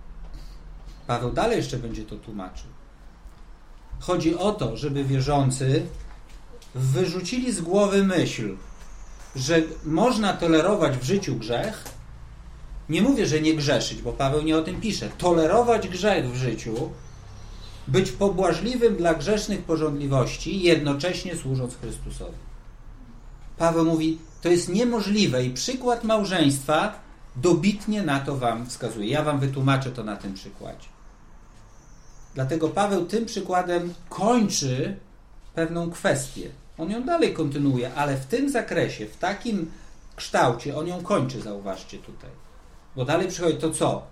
Paweł dalej jeszcze będzie to tłumaczył. Chodzi o to, żeby wierzący wyrzucili z głowy myśl, że można tolerować w życiu grzech. Nie mówię, że nie grzeszyć, bo Paweł nie o tym pisze. Tolerować grzech w życiu, być pobłażliwym dla grzesznych pożądliwości, jednocześnie służąc Chrystusowi. Paweł mówi, to jest niemożliwe i przykład małżeństwa dobitnie na to wam wskazuje. Ja wam wytłumaczę to na tym przykładzie. Dlatego Paweł tym przykładem kończy pewną kwestię. On ją dalej kontynuuje, ale w tym zakresie, w takim kształcie on ją kończy, zauważcie tutaj. Bo dalej przychodzi to co?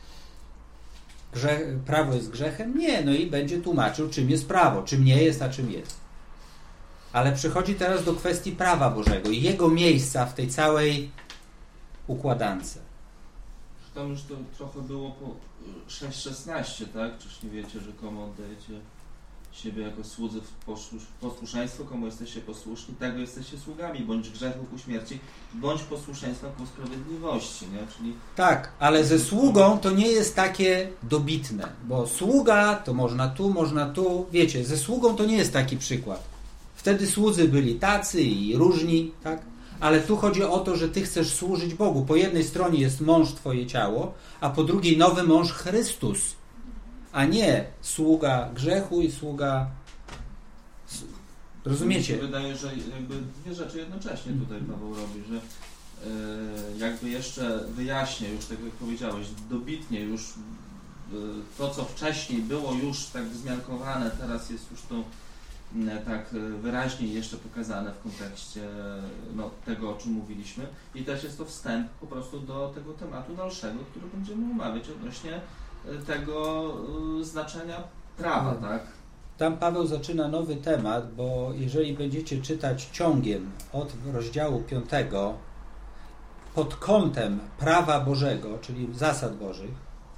Grzech, prawo jest grzechem? Nie, no i będzie tłumaczył, czym jest prawo, czym nie jest, a czym jest. Ale przychodzi teraz do kwestii prawa Bożego i jego miejsca w tej całej układance. Tam już to trochę było po sześć szesnaście, tak? Czyż nie wiecie, że komu oddajecie siebie jako słudzy w posłuszeństwo, komu jesteście posłuszni, tego jesteście sługami, bądź grzechu ku śmierci, bądź posłuszeństwa ku sprawiedliwości, nie? Czyli... Tak, ale ze sługą to nie jest takie dobitne, bo sługa to można tu, można tu, wiecie, ze sługą to nie jest taki przykład. Wtedy słudzy byli tacy i różni, tak? Ale tu chodzi o to, że ty chcesz służyć Bogu. Po jednej stronie jest mąż twoje ciało, a po drugiej nowy mąż Chrystus, a nie sługa grzechu i sługa... Rozumiecie? Mi się wydaje, że jakby dwie rzeczy jednocześnie tutaj Paweł robi, że yy, jakby jeszcze wyjaśnia już, tak jak powiedziałeś, dobitnie już yy, to, co wcześniej było już tak wzmiankowane, teraz jest już to yy, tak wyraźniej jeszcze pokazane w kontekście no, tego, o czym mówiliśmy, i też jest to wstęp po prostu do tego tematu dalszego, który będziemy omawiać odnośnie tego yy, znaczenia prawa, tak? tam Paweł zaczyna nowy temat, bo jeżeli będziecie czytać ciągiem od rozdziału piątego pod kątem prawa Bożego, czyli zasad Bożych,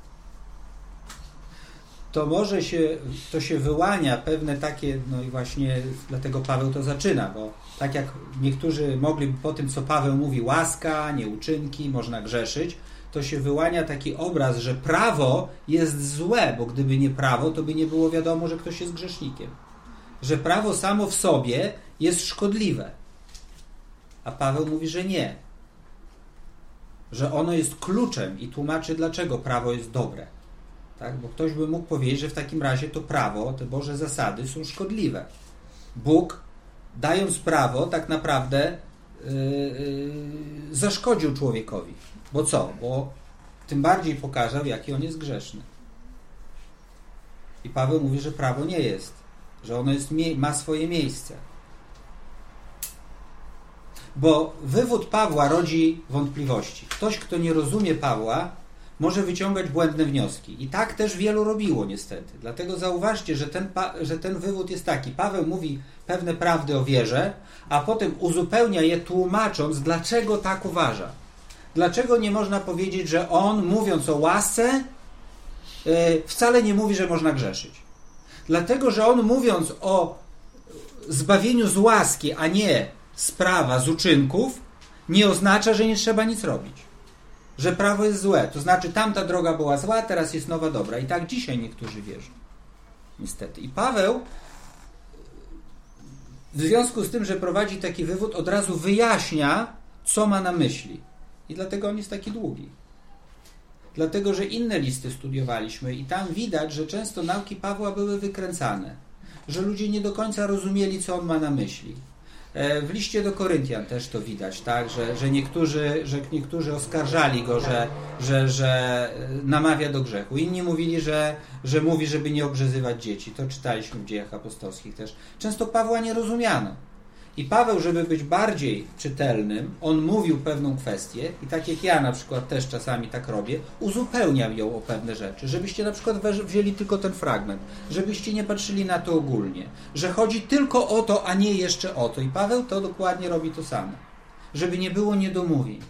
to może się, to się wyłania pewne takie, no i właśnie dlatego Paweł to zaczyna, bo tak jak niektórzy mogliby po tym, co Paweł mówi, łaska, nie uczynki, można grzeszyć, to się wyłania taki obraz, że prawo jest złe, bo gdyby nie prawo, to by nie było wiadomo, że ktoś jest grzesznikiem. Że prawo samo w sobie jest szkodliwe. A Paweł mówi, że nie. Że ono jest kluczem i tłumaczy, dlaczego prawo jest dobre. Tak? Bo ktoś by mógł powiedzieć, że w takim razie to prawo, te Boże zasady są szkodliwe. Bóg, dając prawo, tak naprawdę yy, yy, zaszkodził człowiekowi. Bo co? Bo tym bardziej pokazał, jaki on jest grzeszny. I Paweł mówi, że prawo nie jest, że ono jest, ma swoje miejsce. Bo wywód Pawła rodzi wątpliwości. Ktoś, kto nie rozumie Pawła, może wyciągać błędne wnioski. I tak też wielu robiło niestety. Dlatego zauważcie, że ten, że ten wywód jest taki. Paweł mówi pewne prawdy o wierze, a potem uzupełnia je, tłumacząc, dlaczego tak uważa. Dlaczego nie można powiedzieć, że on, mówiąc o łasce, yy, wcale nie mówi, że można grzeszyć. Dlatego, że on, mówiąc o zbawieniu z łaski, a nie z prawa, z uczynków, nie oznacza, że nie trzeba nic robić. Że prawo jest złe. To znaczy, tamta droga była zła, teraz jest nowa dobra. I tak dzisiaj niektórzy wierzą. Niestety. I Paweł w związku z tym, że prowadzi taki wywód, od razu wyjaśnia, co ma na myśli. I dlatego on jest taki długi. Dlatego, że inne listy studiowaliśmy i tam widać, że często nauki Pawła były wykręcane. Że ludzie nie do końca rozumieli, co on ma na myśli. W liście do Koryntian też to widać, tak? że, że, niektórzy, że niektórzy oskarżali go, że, że, że namawia do grzechu. Inni mówili, że, że mówi, żeby nie obrzezywać dzieci. To czytaliśmy w Dziejach Apostolskich też. Często Pawła nie rozumiano. I Paweł, żeby być bardziej czytelnym, on mówił pewną kwestię i tak jak ja na przykład też czasami tak robię, uzupełniam ją o pewne rzeczy, żebyście na przykład wzięli tylko ten fragment, żebyście nie patrzyli na to ogólnie, że chodzi tylko o to, a nie jeszcze o to. I Paweł to dokładnie robi to samo, żeby nie było niedomówień.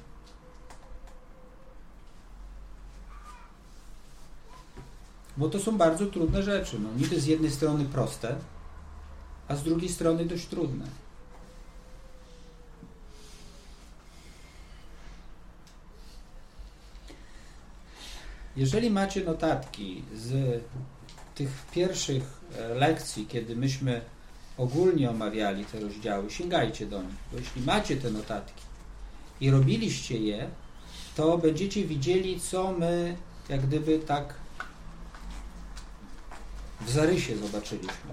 Bo to są bardzo trudne rzeczy. No, niby z jednej strony proste, a z drugiej strony dość trudne. Jeżeli macie notatki z tych pierwszych lekcji, kiedy myśmy ogólnie omawiali te rozdziały, sięgajcie do nich, bo jeśli macie te notatki i robiliście je, to będziecie widzieli, co my jak gdyby tak w zarysie zobaczyliśmy.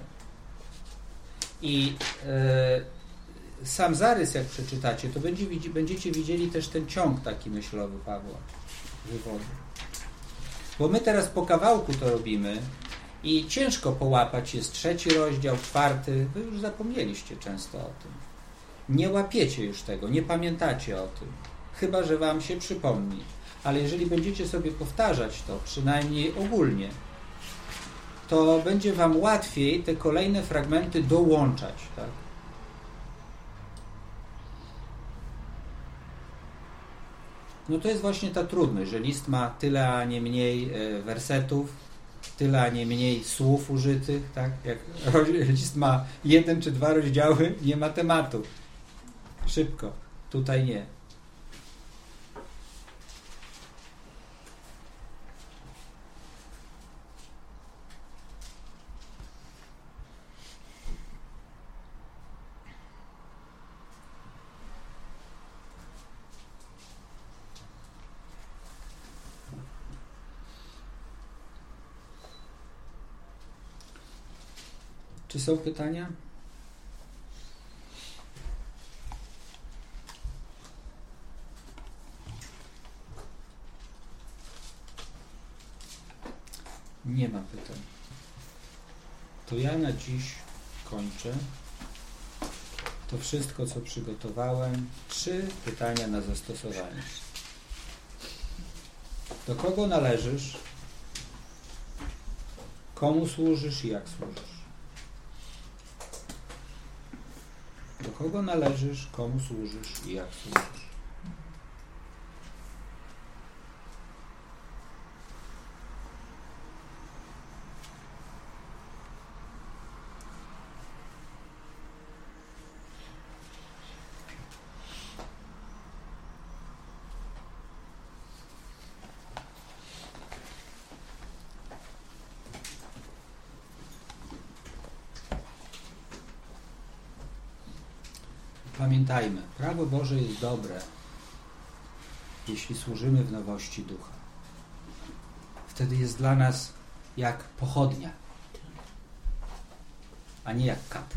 I e, sam zarys, jak przeczytacie, to będzie, będziecie widzieli też ten ciąg taki myślowy Pawła, wywodu. Bo my teraz po kawałku to robimy i ciężko połapać jest trzeci rozdział, czwarty. Wy już zapomnieliście często o tym. Nie łapiecie już tego, nie pamiętacie o tym. Chyba że wam się przypomni. Ale jeżeli będziecie sobie powtarzać to, przynajmniej ogólnie, to będzie wam łatwiej te kolejne fragmenty dołączać. Tak? No to jest właśnie ta trudność, że list ma tyle, a nie mniej wersetów, tyle, a nie mniej słów użytych, tak? Jak list ma jeden czy dwa rozdziały, nie ma tematu. Szybko. Tutaj nie. Czy są pytania? Nie ma pytań. To ja na dziś kończę. To wszystko, co przygotowałem. Trzy pytania na zastosowanie. Do kogo należysz? Komu służysz i jak służysz? kogo należysz, komu służysz i jak służysz. Pamiętajmy, prawo Boże jest dobre, jeśli służymy w nowości ducha. Wtedy jest dla nas jak pochodnia, a nie jak kat.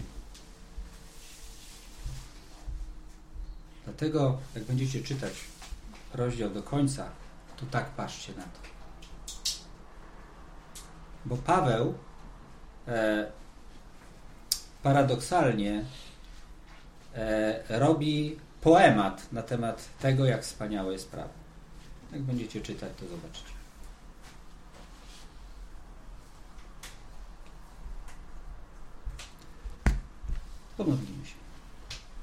Dlatego, jak będziecie czytać rozdział do końca, to tak patrzcie na to. Bo Paweł e, paradoksalnie E, robi poemat na temat tego, jak wspaniałe jest prawo. Jak będziecie czytać, to zobaczycie. Pomodlimy się.